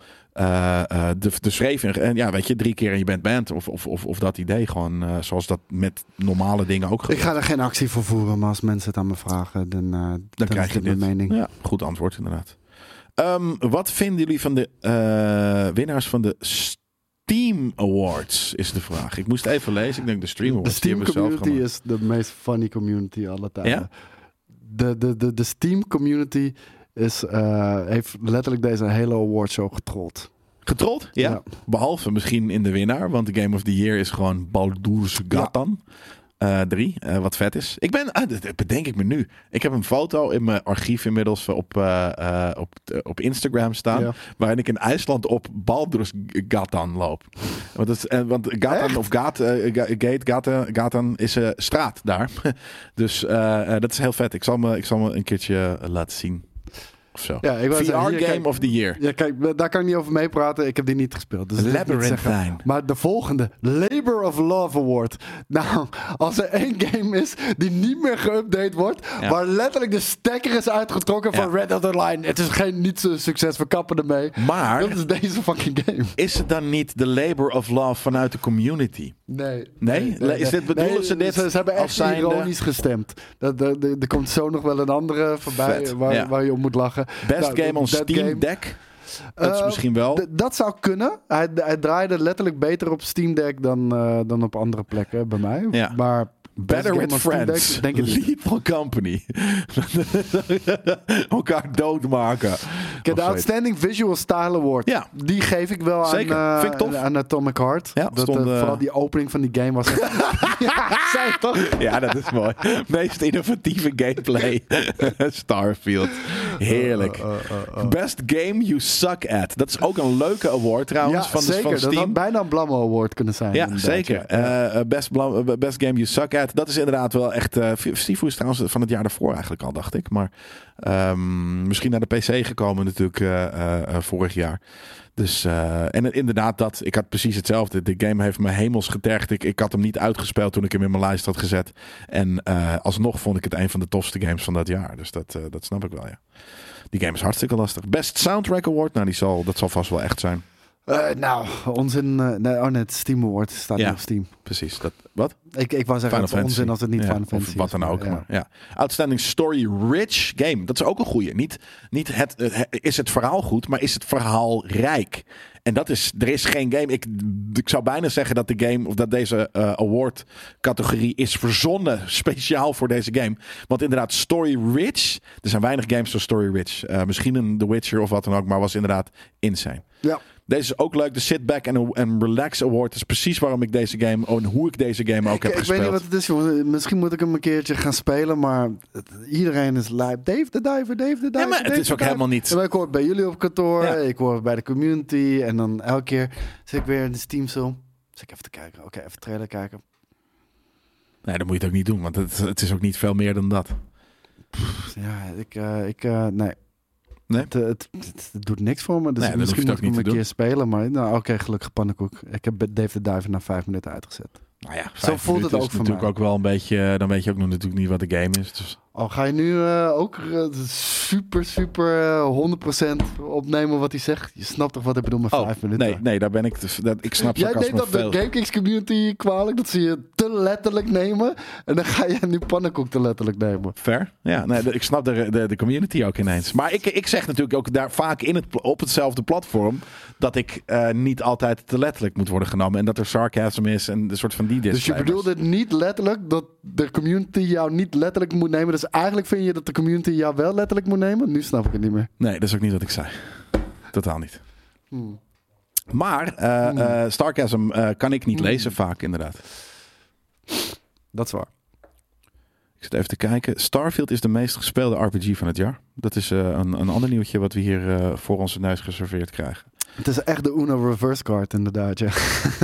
de schreef en ja, weet je, 3 keer en je bent band of dat idee gewoon zoals dat met normale dingen ook gebeurt. Ik ga er geen actie voor voeren, maar als mensen het aan me vragen, dan krijg je dit. Mijn mening. Ja, goed antwoord inderdaad. Wat vinden jullie van de winnaars van de Steam Awards is de vraag. Ik moest even lezen. Ik denk de Stream Awards. De Steam community is de meest funny community aller tijden. Ja? De Steam community heeft letterlijk deze hele awardshow getrold. Getrold? Ja. Behalve misschien in de winnaar. Want de Game of the Year is gewoon Baldur's Gatan 3. Wat vet is. Dat bedenk ik me nu. Ik heb een foto in mijn archief inmiddels op Instagram staan. Ja. Waarin ik in IJsland op Baldur's Gatan loop. Want Gatan of Gatan is straat daar. Dus dat is heel vet. Ik zal me een keertje laten zien. Of zo. Ja, VR-game of the year. Ja, kijk, daar kan ik niet over meepraten. Ik heb die niet gespeeld. Dus Labyrinthine. Maar de volgende, Labor of Love Award. Nou, als er één game is die niet meer geüpdate wordt, waar letterlijk de stekker is uitgetrokken van Red Dead Online. Het is niet zo'n succes, we kappen ermee. Maar dat is deze fucking game. Is het dan niet de Labor of Love vanuit de community? Nee. Bedoelen ze dit? Ze hebben echt ironisch gestemd. Er komt zo nog wel een andere voorbij waar je op moet lachen. Best game on Steam Deck. Dat is misschien wel. Dat zou kunnen. Hij draaide letterlijk beter op Steam Deck dan op andere plekken bij mij. Ja. Maar Better with Friends. Denk ik niet. Lethal Company. Elkaar doodmaken. De Outstanding Visual Style Award. Ja. Die geef ik wel Vind ik tof. aan Atomic Heart. Ja, Vooral die opening van die game was... ja, zei het toch? Ja, dat is mooi. Meest innovatieve gameplay. Starfield. Heerlijk. Best Game You Suck At. Dat is ook een leuke award trouwens. Ja, zeker. Van Steam. Dat had bijna een Blammo Award kunnen zijn. Ja, zeker. Ja. Best Game You Suck At. Dat is inderdaad wel echt... Sifu is trouwens van het jaar daarvoor eigenlijk al, dacht ik. Maar misschien naar de PC gekomen natuurlijk vorig jaar. Dus, en inderdaad dat. Ik had precies hetzelfde. De game heeft me hemels getergd. Ik had hem niet uitgespeeld toen ik hem in mijn lijst had gezet. En alsnog vond ik het een van de tofste games van dat jaar. Dus dat snap ik wel, ja. Die game is hartstikke lastig. Best Soundtrack Award. Nou, dat zal vast wel echt zijn. Onzin. Het Steam Award staat niet op Steam. Precies. Wat? Ik wou zeggen, het is onzin als het niet Final Fantasy of wat dan ook. Ja. Maar, ja. Outstanding Story Rich Game. Dat is ook een goeie. Niet is het verhaal goed, maar is het verhaal rijk? En er is geen game. Ik zou bijna zeggen dat de game, of dat deze award categorie is verzonnen speciaal voor deze game. Want inderdaad, Story Rich. Er zijn weinig games zo Story Rich. Misschien een The Witcher of wat dan ook, maar was inderdaad insane. Ja. Deze is ook leuk. De Sit Back and Relax Award is precies waarom ik deze game, en hoe ik deze game ook heb gespeeld. Ik weet niet wat het is, jongen. Misschien moet ik hem een keertje gaan spelen, maar iedereen is live. Dave the Diver. Ja, maar het is ook helemaal niet. Ik hoor het bij jullie op kantoor, ik hoor het bij de community en dan elke keer zit ik weer in de Steam zo. Zit ik even te kijken. Oké, even trailer kijken. Nee, dat moet je het ook niet doen, want het is ook niet veel meer dan dat. Nee. Nee? Het doet niks voor me. Dus nee, misschien moet ik hem een keer spelen. Maar oké, gelukkig pannenkoek. Ik heb Dave the Diver na 5 minuten uitgezet. Nou ja, zo voelt het ook voor natuurlijk mij. Ook wel een beetje. Dan weet je ook nog natuurlijk niet wat de game is. Dus. Ga je nu ook super 100% opnemen wat hij zegt? Je snapt toch wat ik bedoel met 5 minuten? Nee, daar ben ik. Ik snap jij neemt dat de GameKings community kwalijk dat ze je te letterlijk nemen. En dan ga je nu pannenkoek te letterlijk nemen. Fair. Ja, nee, ik snap de community ook ineens. Maar ik zeg natuurlijk ook daar vaak op hetzelfde platform dat ik niet altijd te letterlijk moet worden genomen. En dat er sarcasm is en de soort van die disclaimers. Dus je bedoelde niet letterlijk dat de community jou niet letterlijk moet nemen. Dus eigenlijk vind je dat de community jou wel letterlijk moet nemen? Nu snap ik het niet meer. Nee, dat is ook niet wat ik zei. Totaal niet. Maar sarcasm kan ik niet lezen vaak, inderdaad. Dat is waar. Ik zit even te kijken. Starfield is de meest gespeelde RPG van het jaar. Dat is een ander nieuwtje wat we hier voor onze neus geserveerd krijgen. Het is echt de Uno reverse card, inderdaad. Ja.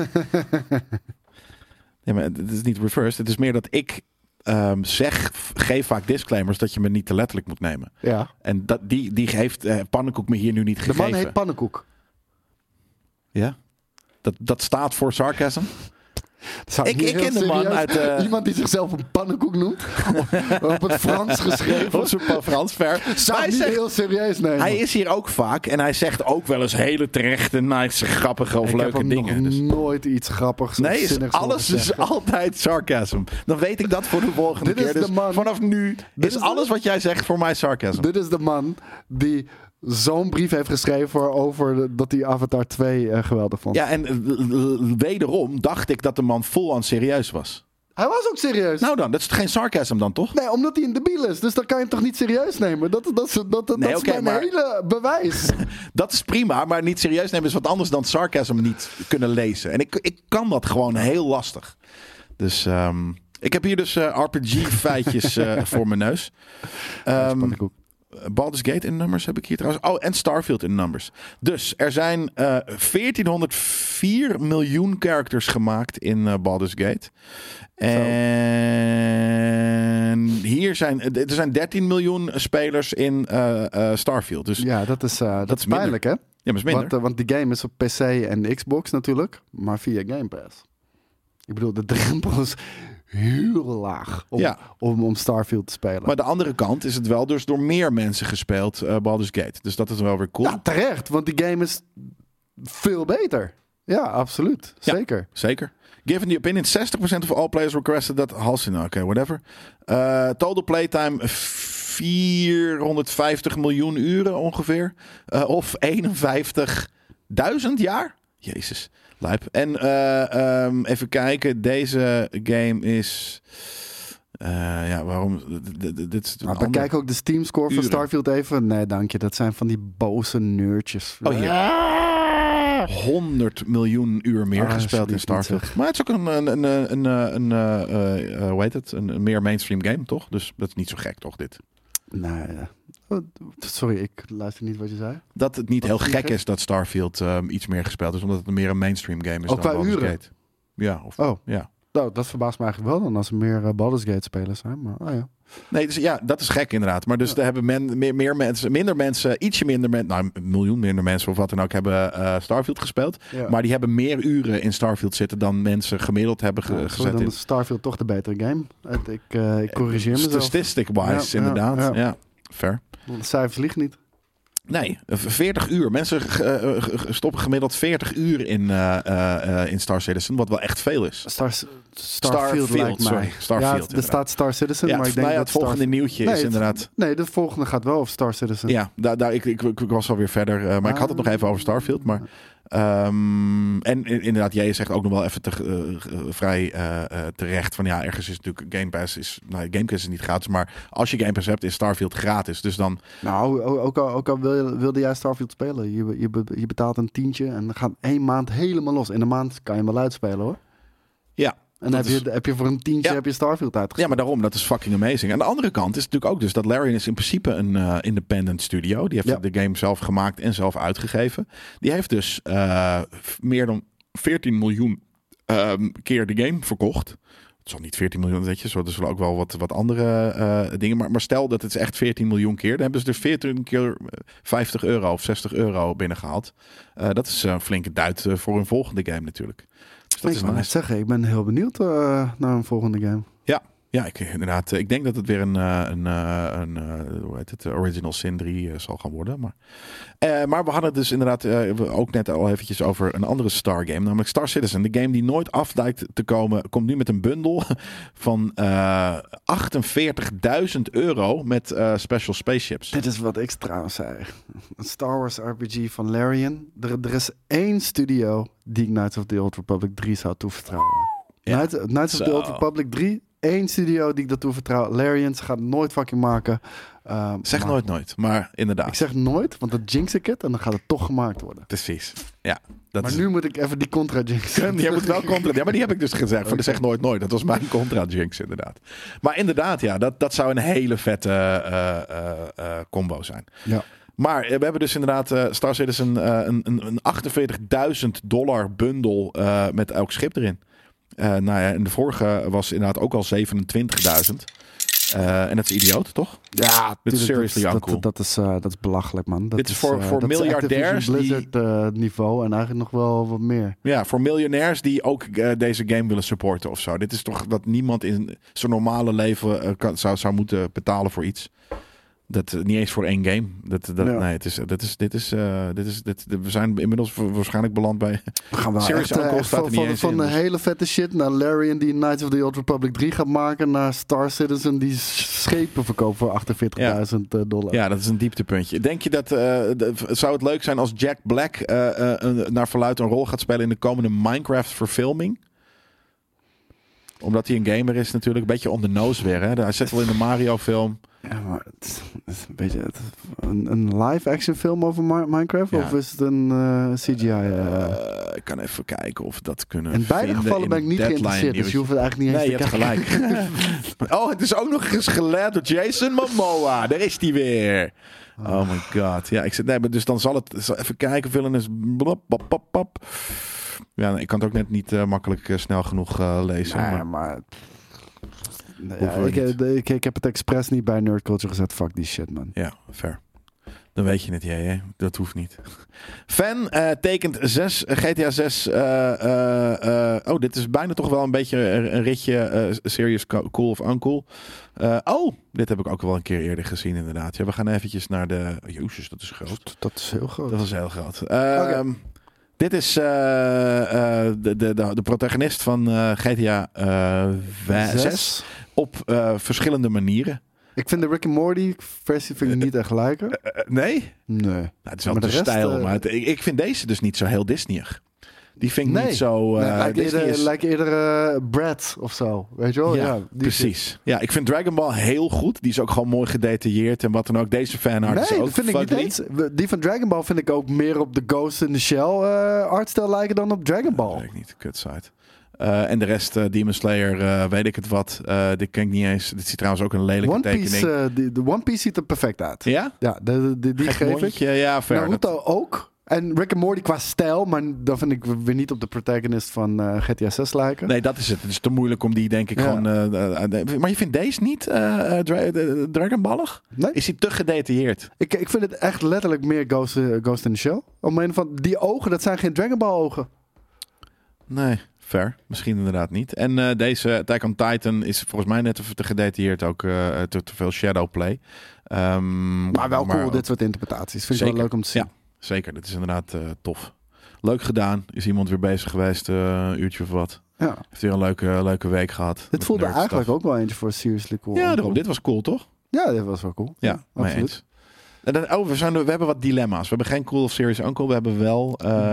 Ja, maar het is niet reverse. Het is meer dat ik geef vaak disclaimers dat je me niet te letterlijk moet nemen. Ja. En die heeft Pannenkoek me hier nu niet gegeven. De man heet Pannenkoek. Ja? Dat staat voor sarcasm? Ik ken de man uit... Iemand die zichzelf een pannenkoek noemt. Op het Frans geschreven. Op zijn Frans ver. Zou niet heel serieus nemen. Hij is hier ook vaak. En hij zegt ook wel eens hele terechte, nice, grappige of leuke dingen. Ik heb nooit iets grappigs nee, alles is altijd sarcasm. Dan weet ik dat voor de volgende keer. Dus vanaf nu is alles wat jij zegt voor mij sarcasm. Dit is de man die zo'n brief heeft geschreven over dat hij Avatar 2 geweldig vond. Ja, en wederom dacht ik dat de man full-on serieus was. Hij was ook serieus. Nou dan, dat is geen sarcasm dan, toch? Nee, omdat hij een debiel is. Dus dan kan je hem toch niet serieus nemen? Dat is mijn hele bewijs. Dat is prima, maar niet serieus nemen is wat anders dan sarcasm niet kunnen lezen. En ik kan dat gewoon heel lastig. Dus ik heb hier dus RPG-feitjes voor mijn neus. Baldur's Gate in numbers heb ik hier trouwens. Oh, en Starfield in numbers. Dus er zijn 1404 miljoen characters gemaakt in Baldur's Gate. En hier er zijn 13 miljoen spelers in Starfield. Dus ja, dat is pijnlijk, hè? Ja, maar is minder. Want die game is op PC en Xbox natuurlijk, maar via Game Pass. Ik bedoel, de drempel is heel laag om Starfield te spelen. Maar de andere kant is het wel dus door meer mensen gespeeld, Baldur's Gate. Dus dat is wel weer cool. Ja, terecht, want die game is veel beter. Ja, absoluut. Zeker. Ja, zeker. Given the opinion, 60% of all players requested that Halcyon. Oké, whatever. Total playtime 450 miljoen uren ongeveer. Of 51.000 jaar. Jezus, lijp. En even kijken. Deze game is... waarom? Dit is Bekijk ook de Steam score van Starfield even. Nee, dank je. Dat zijn van die boze neurtjes. Oh ja. 100 miljoen uur meer gespeeld in Starfield. Maar het is ook hoe heet het? Een meer mainstream game, toch? Dus dat is niet zo gek, toch, dit? Nee, sorry, ik luister niet wat je zei. Dat het niet heel gek is dat Starfield iets meer gespeeld is, omdat het meer een mainstream game is ook dan qua Baldur's uren? Gate. Ja, ja. Nou, dat verbaast me eigenlijk wel dan als er meer Baldur's Gate spelers zijn. Maar ja. Nee, dus ja, dat is gek inderdaad. Maar dus er hebben minder mensen, ietsje minder mensen, nou een miljoen minder mensen of wat dan ook, hebben Starfield gespeeld. Ja. Maar die hebben meer uren in Starfield zitten dan mensen gemiddeld hebben gezet. Dan is Starfield toch de betere game. Ik corrigeer mezelf. Statistic-wise, inderdaad. Ja, fair. De cijfers liegen niet. Nee, 40 uur. Mensen stoppen gemiddeld 40 uur in Star Citizen, wat wel echt veel is. Starfield lijkt mij. Starfield, er staat Star Citizen, ja, maar ik denk dat het volgende nieuwtje is inderdaad... Nee, de volgende gaat wel over Star Citizen. Ja, ik was alweer verder, maar ik had het nog even over Starfield, maar... en inderdaad, jij zegt ook nog wel even vrij terecht van ja, ergens is natuurlijk Game Pass Game Pass is niet gratis, maar als je Game Pass hebt is Starfield gratis, dus dan... Nou, ook al wilde jij Starfield spelen, je betaalt een tientje en dan gaat 1 maand helemaal los. In een maand kan je hem wel uitspelen hoor. Ja. En heb je voor een tientje heb je Starfield uitgespeeld. Ja, maar daarom, dat is fucking amazing. Aan de andere kant is het natuurlijk ook dus dat Larian is in principe een independent studio. Die heeft de game zelf gemaakt en zelf uitgegeven. Die heeft dus meer dan 14 miljoen keer de game verkocht. Het zal niet 14 miljoen, weet je. Er zullen ook wel wat andere dingen. Maar stel dat het is echt 14 miljoen keer. Dan hebben ze er 14 keer 50 euro of 60 euro binnengehaald. Dat is een flinke duit voor een volgende game natuurlijk. Dus dat ik wil net zeggen, ik ben heel benieuwd naar een volgende game. Ja, inderdaad. Ik denk dat het weer hoe heet het, Original Sin 3 zal gaan worden. Maar we hadden het dus inderdaad ook net al eventjes over een andere Star game. Namelijk Star Citizen. De game die nooit af lijkt te komen. Komt nu met een bundel van 48.000 euro met special spaceships. Dit is wat ik trouwens zei. Een Star Wars RPG van Larian. Er is 1 studio die ik Knights of the Old Republic 3 zou toevertrouwen. Ja. Knights of the Old Republic 3... 1 studio die ik daartoe vertrouw. Larian gaat het nooit fucking maken. Zeg nooit, maar inderdaad. Ik zeg nooit, want dan jinx ik het en dan gaat het toch gemaakt worden. Precies, ja. Maar nu moet ik even die contra jinxen. Jij moet wel contra. Ja, maar die heb ik dus gezegd. Voor de zeg nooit. Dat was mijn contra jinx inderdaad. Maar inderdaad, ja, dat zou een hele vette combo zijn. Ja. Maar we hebben dus inderdaad Star Citizen een $48.000 bundel met elk schip erin. Nou ja, en de vorige was inderdaad ook al 27.000. En dat is idioot, toch? Ja, dit is seriously uncool. Dat is belachelijk, man. Dit is voor miljardairs Blizzard niveau en eigenlijk nog wel wat meer. Ja, voor miljonairs die ook deze game willen supporten of zo. Dit is toch wat niemand in zijn normale leven zou moeten betalen voor iets. Dat niet eens voor 1 game. Nee, we zijn inmiddels waarschijnlijk beland bij. We gaan wel echt van de hele vette shit naar Larian die Knights of the Old Republic 3 gaat maken, naar Star Citizen die schepen verkoopt voor $48.000. Ja, dat is een dieptepuntje. Denk je dat zou het leuk zijn als Jack Black naar verluidt een rol gaat spelen in de komende Minecraft verfilming? Omdat hij een gamer is natuurlijk, een beetje on the nose weer. Hè? Hij zit wel in de Mario film. Ja, maar het is een beetje een live-action film over Minecraft? Ja. Of is het een CGI? Ik kan even kijken of we dat kunnen in beide gevallen ben ik niet geïnteresseerd, dus je hoeft het eigenlijk niet eens te kijken. Nee, je hebt gelijk. Het is ook nog eens geleid door Jason Momoa. Daar is hij weer. Oh my god. Ja, ik zit, nee, maar dus dan zal het... Even kijken, villain is... Ja, ik kan het ook net niet makkelijk snel genoeg lezen. Nee, maar ik heb het expres niet bij Nerd Culture gezet. Fuck die shit, man. Ja, fair. Dan weet je het, jij. Dat hoeft niet. Fan tekent GTA 6. Dit is bijna toch wel een beetje een ritje. Serious, cool of uncool. Dit heb ik ook wel een keer eerder gezien, inderdaad. Ja, we gaan eventjes naar de... Jezus, dat is groot. Dat is heel groot. Dat is heel groot. Dit is de protagonist van GTA 6 op verschillende manieren. Ik vind de Rick and Morty versie niet echt lijken. Nee? Nee. Nou, het is wel de stijl, maar ik vind deze dus niet zo heel Disneyig. Die vind ik niet zo... lijkt eerder Brad of zo. Weet je wel? Ja, precies. Ja, ik vind Dragon Ball heel goed. Die is ook gewoon mooi gedetailleerd en wat dan ook. Deze fanart is ook dat vind ik niet eens. Die van Dragon Ball vind ik ook meer op de Ghost in the Shell artstijl lijken dan op Dragon Ball. Dat weet ik niet. Kutsite. En de rest, Demon Slayer, weet ik het wat. Dit ken ik niet eens. Dit ziet trouwens ook een lelijke tekening. De One Piece ziet er perfect uit. Ja? Ja, die geef ik. Ja, fair. Naruto ook. En Rick and Morty qua stijl, maar dan vind ik weer niet op de protagonist van GTA 6 lijken. Nee, dat is het. Het is te moeilijk om die, denk ik, gewoon... maar je vindt deze niet Dragon Ballig? Nee. Is hij te gedetailleerd? Ik vind het echt letterlijk meer Ghost in the Shell. Om een van die ogen, dat zijn geen Dragon Ball ogen. Nee, fair. Misschien inderdaad niet. En deze Attack on Titan is volgens mij net te gedetailleerd ook. Te veel shadowplay. Maar wel cool, dit soort interpretaties. Vind ik wel leuk om te zien. Ja, zeker. Dit is inderdaad tof. Leuk gedaan. Is iemand weer bezig geweest, een uurtje of wat. Ja. Heeft weer een leuke week gehad. Dit voelde eigenlijk ook wel eentje voor Seriously Cool. Ja, daarom. Dit was cool, toch? Ja, dit was wel cool. Ja, mee eens. En dan, we hebben wat dilemma's. We hebben geen Cool of Serious Uncle. We hebben wel...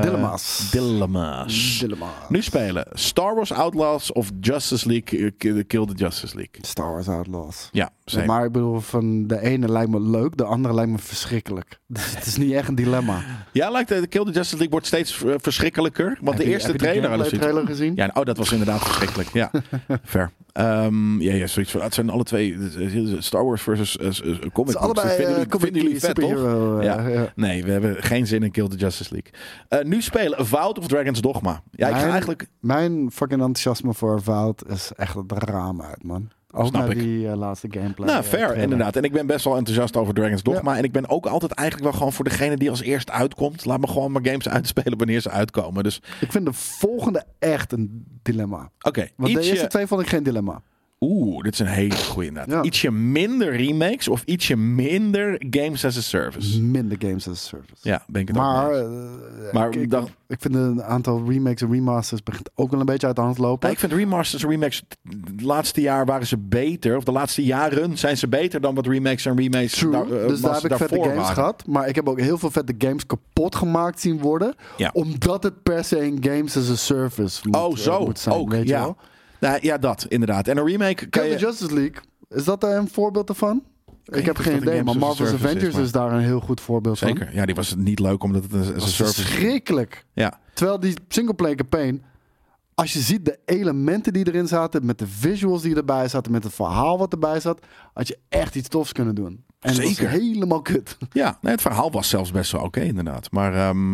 Dilemma's. Nu spelen Star Wars Outlaws of Justice League Kill the Justice League. Star Wars Outlaws. Ja, zeker. Maar ik bedoel, van de ene lijkt me leuk, de andere lijkt me verschrikkelijk. Dus het is niet echt een dilemma. Ja, lijkt de Kill the Justice League wordt steeds verschrikkelijker. Want de eerste trailer gezien? Ja, dat was inderdaad verschrikkelijk. Ja, fair. Zoiets van, het zijn alle twee Star Wars versus comic books. Allebei vinden jullie vet, toch? Ja. Nee, we hebben geen zin in Kill the Justice League. Nu spelen Avowed of Dragon's Dogma. Ja, ik ga eigenlijk... Mijn fucking enthousiasme voor Avowed is echt het raam uit, man. Ook naar die laatste gameplay. Nou, fair, inderdaad. En ik ben best wel enthousiast over Dragon's Dogma. Ja. En ik ben ook altijd eigenlijk wel gewoon voor degene die als eerst uitkomt. Laat me gewoon maar games uitspelen wanneer ze uitkomen. Dus... Ik vind de volgende echt een dilemma. Oké. Want de eerste twee vond ik geen dilemma. Dit is een hele goede inderdaad. Ja. Ietsje minder remakes of ietsje minder games as a service? Minder games as a service. Ja, ben ik het ook mee. Maar ik vind een aantal remakes en remasters begint ook wel een beetje uit de hand lopen. Ja, ik vind remasters en remakes de laatste jaar waren ze beter. Of de laatste jaren zijn ze beter dan wat remakes en remakes dus daar heb ik vette games gehad. Maar ik heb ook heel veel vette games kapot gemaakt zien worden. Ja. Omdat het per se een games as a service moet zijn. Ook, weet je wel? Nou, ja, dat inderdaad. En een remake... Kill the Justice League, is dat een voorbeeld ervan? Ik heb geen idee, maar Marvel's Avengers is daar een heel goed voorbeeld van. Zeker, ja, die was niet leuk omdat het een service is. Verschrikkelijk. Ja. Terwijl die singleplayer campaign, als je ziet de elementen die erin zaten, met de visuals die erbij zaten, met het verhaal wat erbij zat, had je echt iets tofs kunnen doen. En zeker. Het was helemaal kut. Ja, nee, het verhaal was zelfs best wel oké, inderdaad. Maar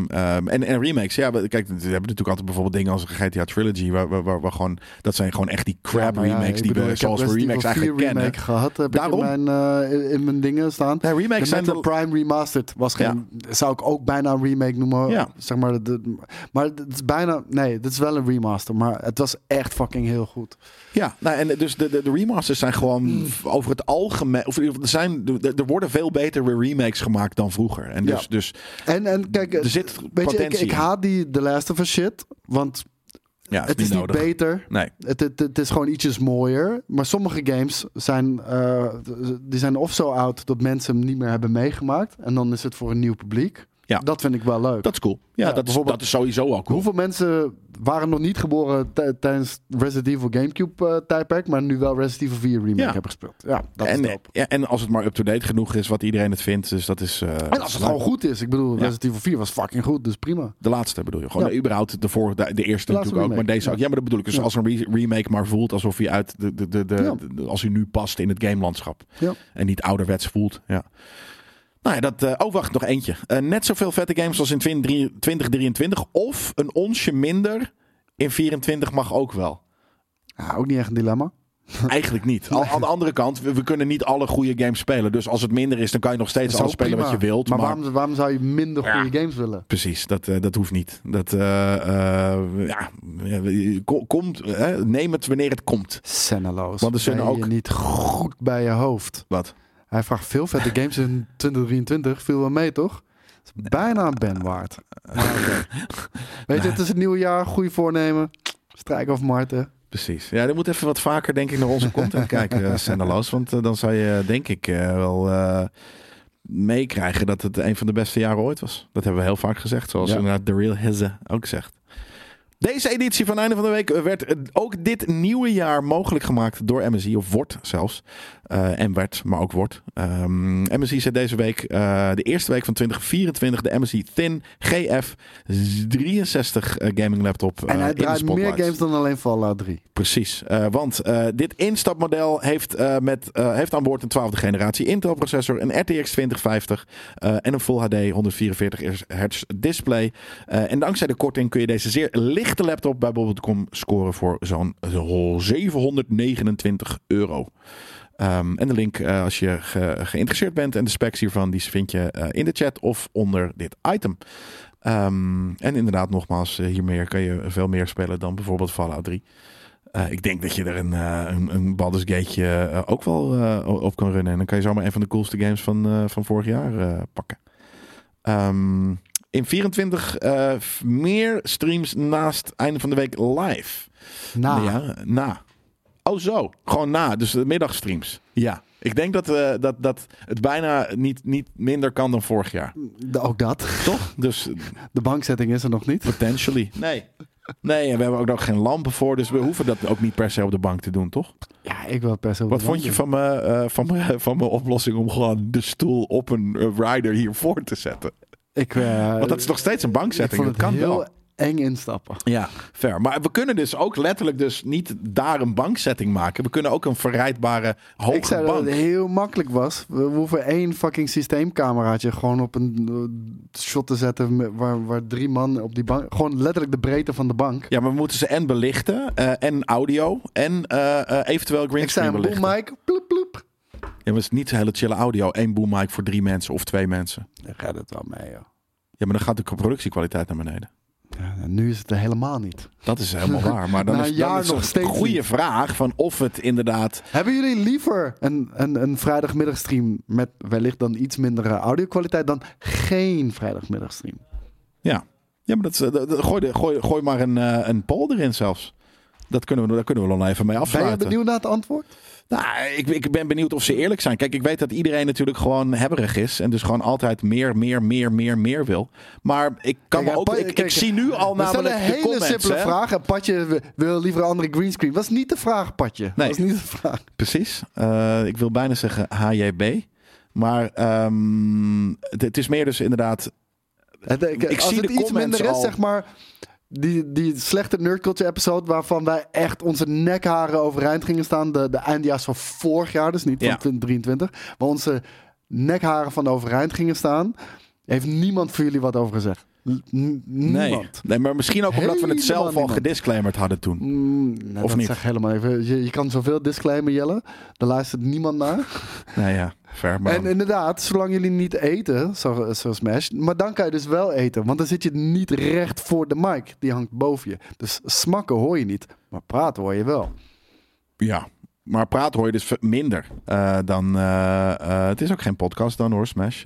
en remakes, ja, kijk, we hebben natuurlijk altijd bijvoorbeeld dingen als een GTA Trilogy, waar gewoon, dat zijn gewoon echt die crap remakes die we zoals we remakes eigenlijk kennen. Remake gehad, heb daarom in mijn dingen staan. Nee, remakes zijn de Prime Remastered was geen, zou ik ook bijna een remake noemen. Ja. Zeg maar, maar het is bijna, nee, het is wel een remaster, maar het was echt fucking heel goed. Ja, nou, en dus de remasters zijn gewoon over het algemeen, er worden veel betere remakes gemaakt dan vroeger. En dus en kijk, er zit potentie ik haat die The Last of Us shit, want het is niet beter. Nee. Het is gewoon ietsjes mooier. Maar sommige games zijn of zo oud dat mensen hem niet meer hebben meegemaakt. En dan is het voor een nieuw publiek. Ja. Dat vind ik wel leuk. Dat is cool. Ja, dat is sowieso al cool. Hoeveel mensen waren nog niet geboren tijdens Resident Evil Gamecube tijdperk, maar nu wel Resident Evil 4 remake hebben gespeeld. Ja, dat is dope. Ja, en als het maar up-to-date genoeg is wat iedereen het vindt, dus dat is... en als het gewoon goed is. Ik bedoel, Resident Evil 4 was fucking goed, dus prima. De laatste bedoel je? Gewoon überhaupt de eerste natuurlijk ook, maar deze ook. Ja, maar dat bedoel ik. Dus als een remake maar voelt alsof hij uit als hij nu past in het gamelandschap. Ja. En niet ouderwets voelt. Ja. Nou ja, wacht, nog eentje. Net zoveel vette games als in 2023 of een onsje minder in 24 mag ook wel. Ja, ook niet echt een dilemma. Eigenlijk niet. Aan de andere kant, we kunnen niet alle goede games spelen. Dus als het minder is, dan kan je nog steeds alles spelen wat je wilt. Maar waarom zou je minder goede games willen? Precies, dat hoeft niet. Neem het wanneer het komt. Zenneloos. Want er zijn ook je niet goed bij je hoofd. Wat? Hij vraagt veel vette games in 2023. Viel wel mee, toch? Het is bijna een ben waard. Weet je, het is het nieuwe jaar. Goede voornemen. Strijk of Marten. Precies. Ja, er moet even wat vaker, denk ik, naar onze content kijken, Sendeloos. Want dan zou je, denk ik, wel meekrijgen dat het een van de beste jaren ooit was. Dat hebben we heel vaak gezegd. Zoals inderdaad The Real Hizze ook zegt. Deze editie van Einde van de Week werd ook dit nieuwe jaar mogelijk gemaakt door MSI. Of wordt zelfs. En werd, maar ook wordt. MSI zet deze week, de eerste week van 2024, de MSI Thin GF 63 gaming laptop En hij draait in meer games dan alleen Fallout 3. Precies, want dit instapmodel heeft aan boord een 12e generatie Intel processor, een RTX 2050 en een Full HD 144 Hz display. En dankzij de korting kun je deze zeer lichte laptop bij bol.com scoren voor zo'n €729. En de link, als je geïnteresseerd bent en de specs hiervan, die vind je in de chat of onder dit item. En inderdaad, nogmaals, hiermee kan je veel meer spelen dan bijvoorbeeld Fallout 3. Ik denk dat je er een Baldur's Gate ook wel op kan runnen. En dan kan je zomaar een van de coolste games van vorig jaar pakken. In 24 meer streams naast einde van de week live. Na. Oh zo, gewoon na. Dus de middagstreams. Ja, ik denk dat het bijna niet minder kan dan vorig jaar. Ook dat. Toch? Dus de bankzetting is er nog niet. Potentially. Nee, en we hebben ook nog geen lampen voor. Dus we hoeven dat ook niet per se op de bank te doen, toch? Ja, ik wil per se op Wat de bank vond je van mijn oplossing om gewoon de stoel op een rider hiervoor te zetten? Want dat is nog steeds een bankzetting. Ik vond het kan heel wel eng instappen. Ja, fair. Maar we kunnen dus ook letterlijk dus niet daar een banksetting maken. We kunnen ook een verrijdbare hoge Ik zei bank. dat het heel makkelijk was. We hoeven 1 fucking systeemcameraatje gewoon op een shot te zetten waar 3 man op die bank... Gewoon letterlijk de breedte van de bank. Ja, maar we moeten ze en belichten en audio en eventueel greenscreen belichten. Ik zei een boom mic, ploep ploep. Ja, maar het is niet hele chille audio. 1 boom mic voor 3 mensen of 2 mensen. Daar gaat het wel mee, joh. Ja, maar dan gaat de productiekwaliteit naar beneden. Ja, nu is het er helemaal niet. Dat is helemaal waar. Maar dan is nog een goede vraag van of het inderdaad... Hebben jullie liever een vrijdagmiddagstream met wellicht dan iets mindere audio-kwaliteit dan geen vrijdagmiddagstream? Ja, maar gooi maar een poll erin zelfs. Daar kunnen we dan even mee afsluiten. Ben je benieuwd naar het antwoord? Nou, ik ben benieuwd of ze eerlijk zijn. Kijk, ik weet dat iedereen natuurlijk gewoon hebberig is. En dus gewoon altijd meer wil. Maar ik kan me ook... Ik zie nu al namelijk de comments. Dat is een hele simpele vraag. En Patje wil liever een andere greenscreen. Dat is niet de vraag, Patje. Nee. Dat is niet de vraag. Precies. Ik wil bijna zeggen HJB. Maar het is meer dus inderdaad... Ik zie het iets minder is, zeg maar... Die slechte Nerd Culture episode waarvan wij echt onze nekharen overeind gingen staan. De eindjaars van vorig jaar, dus niet van 2023. Waar onze nekharen van overeind gingen staan. Heeft niemand voor jullie wat over gezegd. Niemand. Nee, maar misschien ook omdat we het zelf al gedisclaimerd hadden toen. Nee, of dat niet? zeg helemaal even. Je kan zoveel disclaimer, Jelle. Daar luistert niemand naar. Nou ja, fair. Maar en inderdaad, zolang jullie niet eten, zoals Smash, maar dan kan je dus wel eten. Want dan zit je niet recht voor de mic. Die hangt boven je. Dus smakken hoor je niet. Maar praten hoor je wel. Ja, maar praten hoor je dus minder dan... het is ook geen podcast dan hoor, Smash.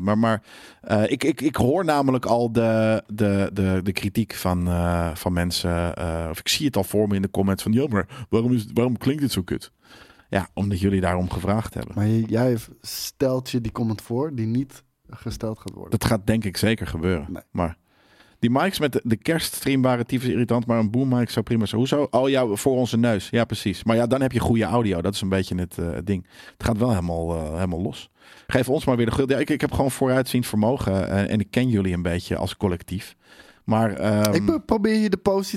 Ik hoor namelijk al de kritiek van mensen. Of ik zie het al voor me in de comments van... Ja, maar waarom klinkt dit zo kut? Ja, omdat jullie daarom gevraagd hebben. Maar jij stelt je die comment voor die niet gesteld gaat worden. Dat gaat denk ik zeker gebeuren. Nee. Maar die mics met de kerststream waren tyfus irritant, maar een boom mic zou prima zijn. Hoezo? Oh ja, voor onze neus. Ja, precies. Maar ja, dan heb je goede audio. Dat is een beetje het ding. Het gaat wel helemaal los. Geef ons maar weer de schuld. Ja, ik heb gewoon vooruitziend vermogen en ik ken jullie een beetje als collectief. Maar ik probeer hier de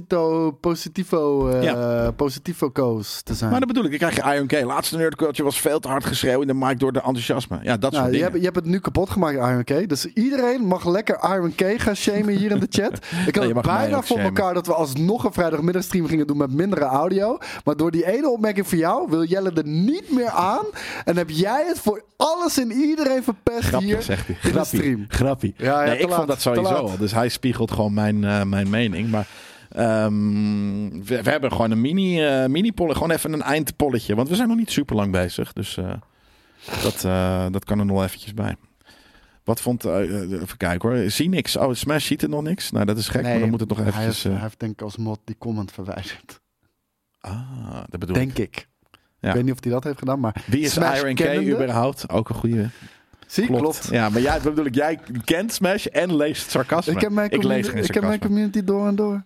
positivo-coach te zijn. Maar dat bedoel ik. Ik krijg je Iron K. Laatste Nerd Culture was veel te hard geschreeuwd in de mic door de enthousiasme. Ja, dat soort dingen. Je hebt het nu kapot gemaakt, Iron K. Dus iedereen mag lekker Iron K gaan shamen hier in de chat. Ik had bijna voor elkaar dat we alsnog een vrijdagmiddagstream gingen doen met mindere audio. Maar door die ene opmerking van jou wil Jelle er niet meer aan. En heb jij het voor alles en iedereen verpest Grappig, hier zegt hij. in de stream. Grappie. Ja, nee, ik vond dat sowieso al. Dus hij spiegelt gewoon mijn mening. Maar we hebben gewoon een mini-polletje. Gewoon even een eindpolletje. Want we zijn nog niet super lang bezig. Dus dat kan er nog eventjes bij. Wat vond... even kijken hoor. Zie niks. Oh, Smash ziet er nog niks. Nou, dat is gek. Maar dan moet het nog eventjes... Hij heeft denk ik als mod die comment verwijderd. Dat bedoel denk ik. Ja. Ik weet niet of hij dat heeft gedaan, maar... Wie is Smash Iron K kennende? überhaupt? Ook een goede... Zie, klopt. Ja, maar jij, bedoel ik, jij kent Smash en leest sarcasme. Ik lees geen sarcasme. Ik ken mijn community door en door.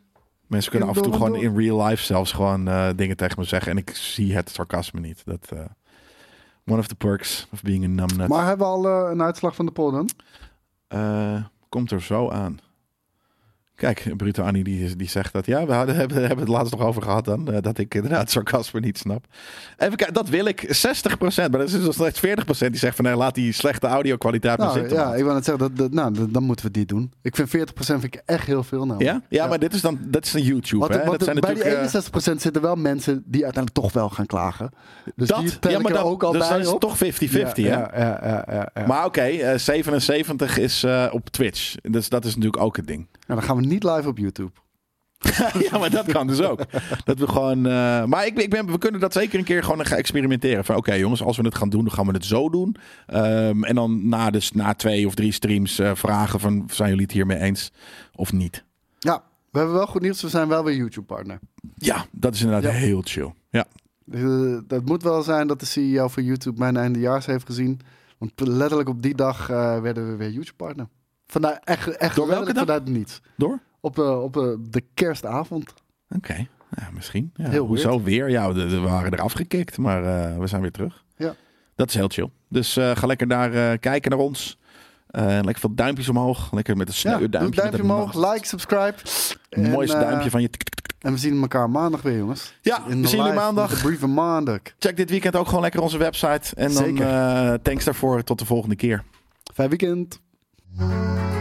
Mensen kunnen af en toe gewoon in real life zelfs gewoon dingen tegen me zeggen. En ik zie het sarcasme niet. Dat one of the perks of being a numbnut. Maar hebben we al een uitslag van de poll dan? Komt er zo aan. Kijk, Bruto Annie die zegt dat... Ja, we hebben het laatst nog over gehad dan. Dat ik inderdaad sarcasme niet snap. Even kijken, dat wil ik. 60%. Maar dat is nog steeds 40% die zegt van... Nee, laat die slechte audio-kwaliteit maar zitten. Ja, ik wou net zeggen, dan moeten we die doen. Ik vind 40% vind ik echt heel veel. Nou. Ja, maar dat is dan YouTube. Want dat zijn bij natuurlijk, die 61% zitten wel mensen die uiteindelijk toch wel gaan klagen. Dus dat, die tel ik er ook al dus bij dat is op. toch 50-50, hè? Ja. Maar oké, 77 is op Twitch. Dus dat is natuurlijk ook het ding. Nou, dan gaan we niet live op YouTube. Ja, maar dat kan dus ook. Dat we gewoon. Maar we kunnen dat zeker een keer gewoon gaan experimenteren. Van oké, jongens, als we het gaan doen, dan gaan we het zo doen. En dan na 2 of 3 streams vragen van zijn jullie het hiermee eens of niet? Ja, we hebben wel goed nieuws. We zijn wel weer YouTube-partner. Ja, dat is inderdaad heel chill. Ja. Dat moet wel zijn dat de CEO van YouTube mijn eindejaars heeft gezien. Want letterlijk op die dag werden we weer YouTube-partner. Vandaar echt door welke dag? Vanuit niets. Door? Op de kerstavond. Oké. Ja, misschien. Ja. Heel hoezo weer? Ja, we waren er afgekikt, maar we zijn weer terug. Ja. Dat is heel chill. Dus ga lekker daar kijken naar ons. Lekker veel duimpjes omhoog. Lekker met een sneu duimpje omhoog. Like, subscribe. Mooiste duimpje van je. En we zien elkaar maandag weer, jongens. Ja, we zien jullie maandag. De brieven maandag. Check dit weekend ook gewoon lekker onze website. En dan thanks daarvoor. Tot de volgende keer. Fijn weekend.